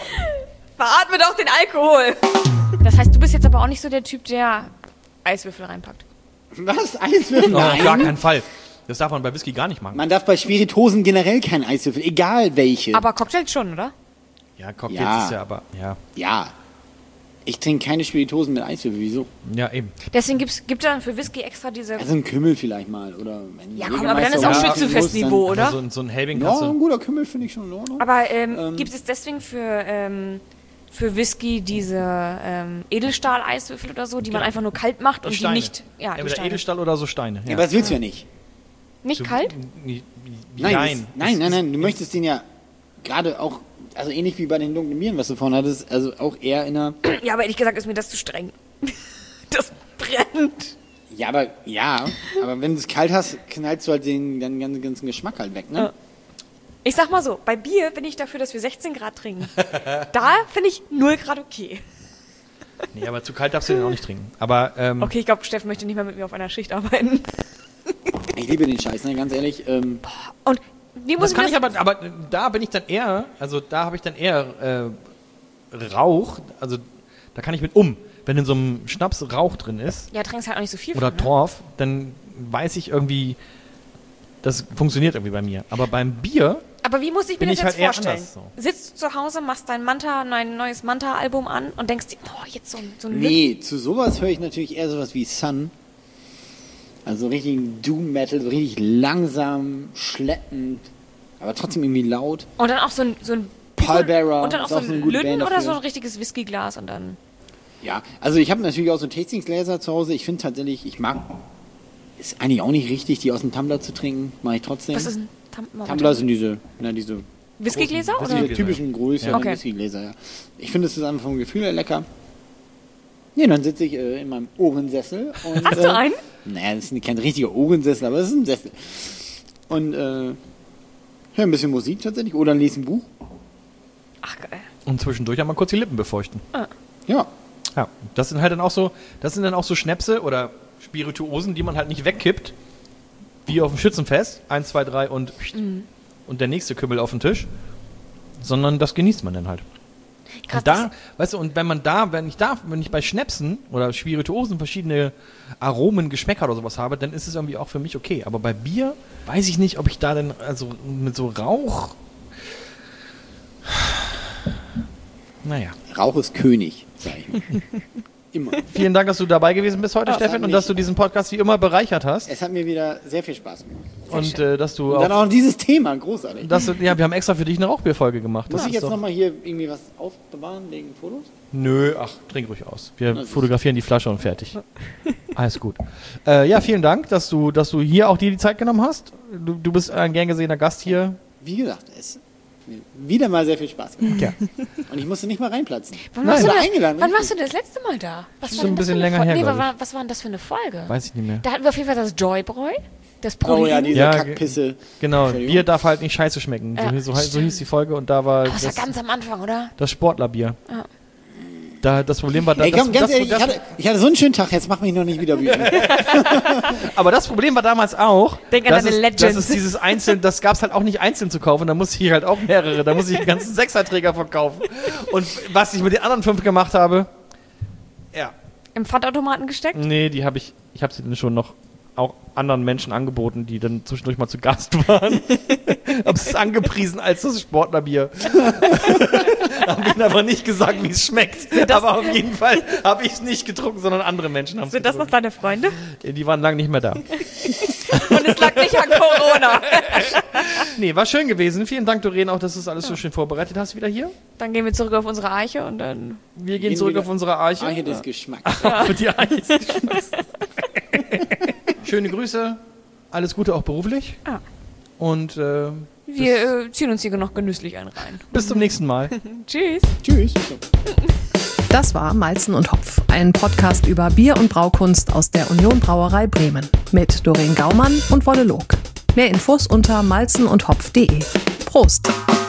Veratme doch den Alkohol. Das heißt, du bist jetzt aber auch nicht so der Typ, der Eiswürfel reinpackt. was? Eiswürfel? Oh, auf gar Nein. keinen Fall. Das darf man bei Whisky gar nicht machen. Man darf bei Spiritosen generell keinen Eiswürfel, egal welche. Aber Cocktails schon, oder? Ja, Cocktails Ja. ist ja aber, ja. ja. Ich trinke keine Spiritosen mit Eiswürfel. Wieso? Ja, eben. Deswegen gibt's, gibt es dann für Whisky extra diese... Also ein Kümmel vielleicht mal. Oder wenn Ja, komm, aber dann ist auch Jägermeister Schützenfestniveau, muss, oder? So, ein- so ein Helbing dann- kannst Ja, ein du. guter Kümmel finde ich schon in Ordnung. Aber ähm, Ähm. gibt es deswegen für, ähm, für Whisky diese ähm, Edelstahl-Eiswürfel oder so, die man Genau. einfach nur kalt macht und die, Steine. nicht... Ja, die Entweder Steine. Edelstahl oder so Steine. Ja, aber das willst du ja nicht. Nicht Du- kalt? Nein. Nein, Nein. das, nein, nein, nein. Du möchtest den ja gerade auch, also ähnlich wie bei den dunklen Bieren, was du vorhin hattest, also auch eher in einer. Ja, aber ehrlich gesagt ist mir das zu streng. Das brennt. Ja, aber ja, aber wenn du es kalt hast, knallst du halt den, den ganzen, ganzen Geschmack halt weg, ne? Ja. Ich sag mal so, bei Bier bin ich dafür, dass wir sechzehn Grad trinken. Da finde ich null Grad okay. Nee, aber zu kalt darfst du den auch nicht trinken. Aber, ähm, Okay, ich glaube, Steffen möchte nicht mehr mit mir auf einer Schicht arbeiten. Ich liebe den Scheiß, ne, ganz ehrlich. Ähm, Und wie muss das kann ich ich mir das... aber, aber da bin ich dann eher, also da habe ich dann eher äh, Rauch, also da kann ich mit um. Wenn in so einem Schnaps Rauch drin ist, Ja, trinkst halt auch nicht so viel oder von, ne? Torf, dann weiß ich irgendwie, das funktioniert irgendwie bei mir. Aber beim Bier, Aber wie muss ich mir Bin das ich jetzt halt eher vorstellen? anders, so. Sitzt du zu Hause, machst dein Manta, ein neues Manta-Album an und denkst dir, oh, jetzt so, ein- so ein Lüft- nee, zu sowas höre ich natürlich eher sowas wie Sun. Also richtig Doom Metal, so richtig langsam, schleppend, aber trotzdem irgendwie laut. Und dann auch so ein... So ein Pallbearer und dann auch ist so auch so eine ein gute Lütten Band oder dafür. so ein richtiges Whiskyglas und dann... Ja, also ich habe natürlich auch so Tastingsgläser zu Hause. Ich finde tatsächlich, ich mag, ist eigentlich auch nicht richtig, die aus dem Tumbler zu trinken, mache ich trotzdem. Was ist ein Tam Tumbler sind diese, na, diese, Whiskygläser großen oder? diese Whisky- typischen Größe, Ja. ja. Okay. Whiskygläser, ja. Ich finde, es ist einfach vom Gefühl her lecker. Nee, dann sitze ich äh, in meinem Ohrensessel. Und, Hast äh, du einen? Naja, das ist kein richtiger Ohrensessel, aber es ist ein Sessel. Und äh, höre ein bisschen Musik tatsächlich oder lese ein Buch. Ach, geil. und zwischendurch einmal kurz die Lippen befeuchten. Ja, Ja, das sind halt dann auch so, das sind dann auch so Schnäpse oder Spirituosen, die man halt nicht wegkippt, wie auf dem Schützenfest, eins, zwei, drei und und der nächste Kümmel auf den Tisch, sondern das genießt man dann halt. Krass, Und da, weißt du, und wenn man da, wenn ich da, wenn ich bei Schnäpsen oder Spirituosen verschiedene Aromen, Geschmäcker oder sowas habe, dann ist es irgendwie auch für mich okay. Aber bei Bier weiß ich nicht, ob ich da denn, also mit so Rauch, naja. Rauch ist König, sag ich mal. Immer. Vielen Dank, dass du dabei gewesen bist heute, Ja, Steffen, freut und mich. dass du diesen Podcast wie immer bereichert hast. Es hat mir wieder sehr viel Spaß gemacht. Und äh, dass du Und dann auch, auch dieses Thema, großartig. dass du, ja, wir haben extra für dich eine Rauchbierfolge gemacht. Muss Das ich ist jetzt doch, nochmal hier irgendwie was aufbewahren wegen Fotos? nö, ach, trink ruhig aus. Wir Na, siehst du. fotografieren die Flasche und fertig. Alles gut. Äh, ja, vielen Dank, dass du, dass du hier auch dir die Zeit genommen hast. Du, du bist ein gern gesehener Gast hier. Wie gesagt, es hat mir wieder mal sehr viel Spaß gemacht. Ja. Und ich musste nicht mal reinplatzen. Wann, Nein. warst du, Oder das, eingeladen, wann richtig? warst du das letzte Mal da? Was Schon war denn ein das bisschen für eine länger Folge? her, Nee, glaub was, war, was war denn das für eine Folge? Weiß ich nicht mehr. Da hatten wir auf jeden Fall das Joybräu, das Oh Prolin. ja, diese Ja, Kackpisse. Genau, Entschuldigung. Bier darf halt nicht scheiße schmecken. Ja, so, so, so stimmt. hieß die Folge und da war Aber das war das, ganz am Anfang, oder? das Sportlerbier. Da, das Problem war, da, Ey, komm, das, ganz das, ehrlich, das, ich, hatte, ich hatte so einen schönen Tag, jetzt mach mich noch nicht wieder wütend. aber das Problem war damals auch, Denk an dass, deine es, Legends. dass es dieses einzeln, das gab es halt auch nicht einzeln zu kaufen, da musste ich halt auch mehrere, da musste ich einen ganzen Sechserträger verkaufen. Und was ich mit den anderen fünf gemacht habe, ja, Im Pfandautomaten gesteckt? nee, die habe ich, ich habe sie dann schon noch auch anderen Menschen angeboten, die dann zwischendurch mal zu Gast waren. Hab es angepriesen als das Sportlerbier. Hab ihnen aber nicht gesagt, wie es schmeckt. Aber auf jeden Fall habe ich es nicht getrunken, sondern andere Menschen haben es Sind das noch getrunken. deine Freunde? Die waren lange nicht mehr da. Und es lag nicht an Corona. Nee, war schön gewesen. Vielen Dank, Doreen, auch, dass du es alles so schön vorbereitet hast wieder hier. Dann gehen wir zurück auf unsere Eiche und dann... Wir gehen Gehen zurück wieder- auf unsere Arche. Arche des Geschmacks. Für die Arche des Geschmacks. Schöne Grüße. Alles Gute auch beruflich. Ja. Und äh, Wir äh, ziehen uns hier noch genüsslich einen rein. bis zum nächsten Mal. Tschüss. Tschüss. Das war Malzen und Hopf, ein Podcast über Bier- und Braukunst aus der Union Brauerei Bremen mit Doreen Gaumann und Wolle Log. Mehr Infos unter malzenundhopf punkt de. Prost!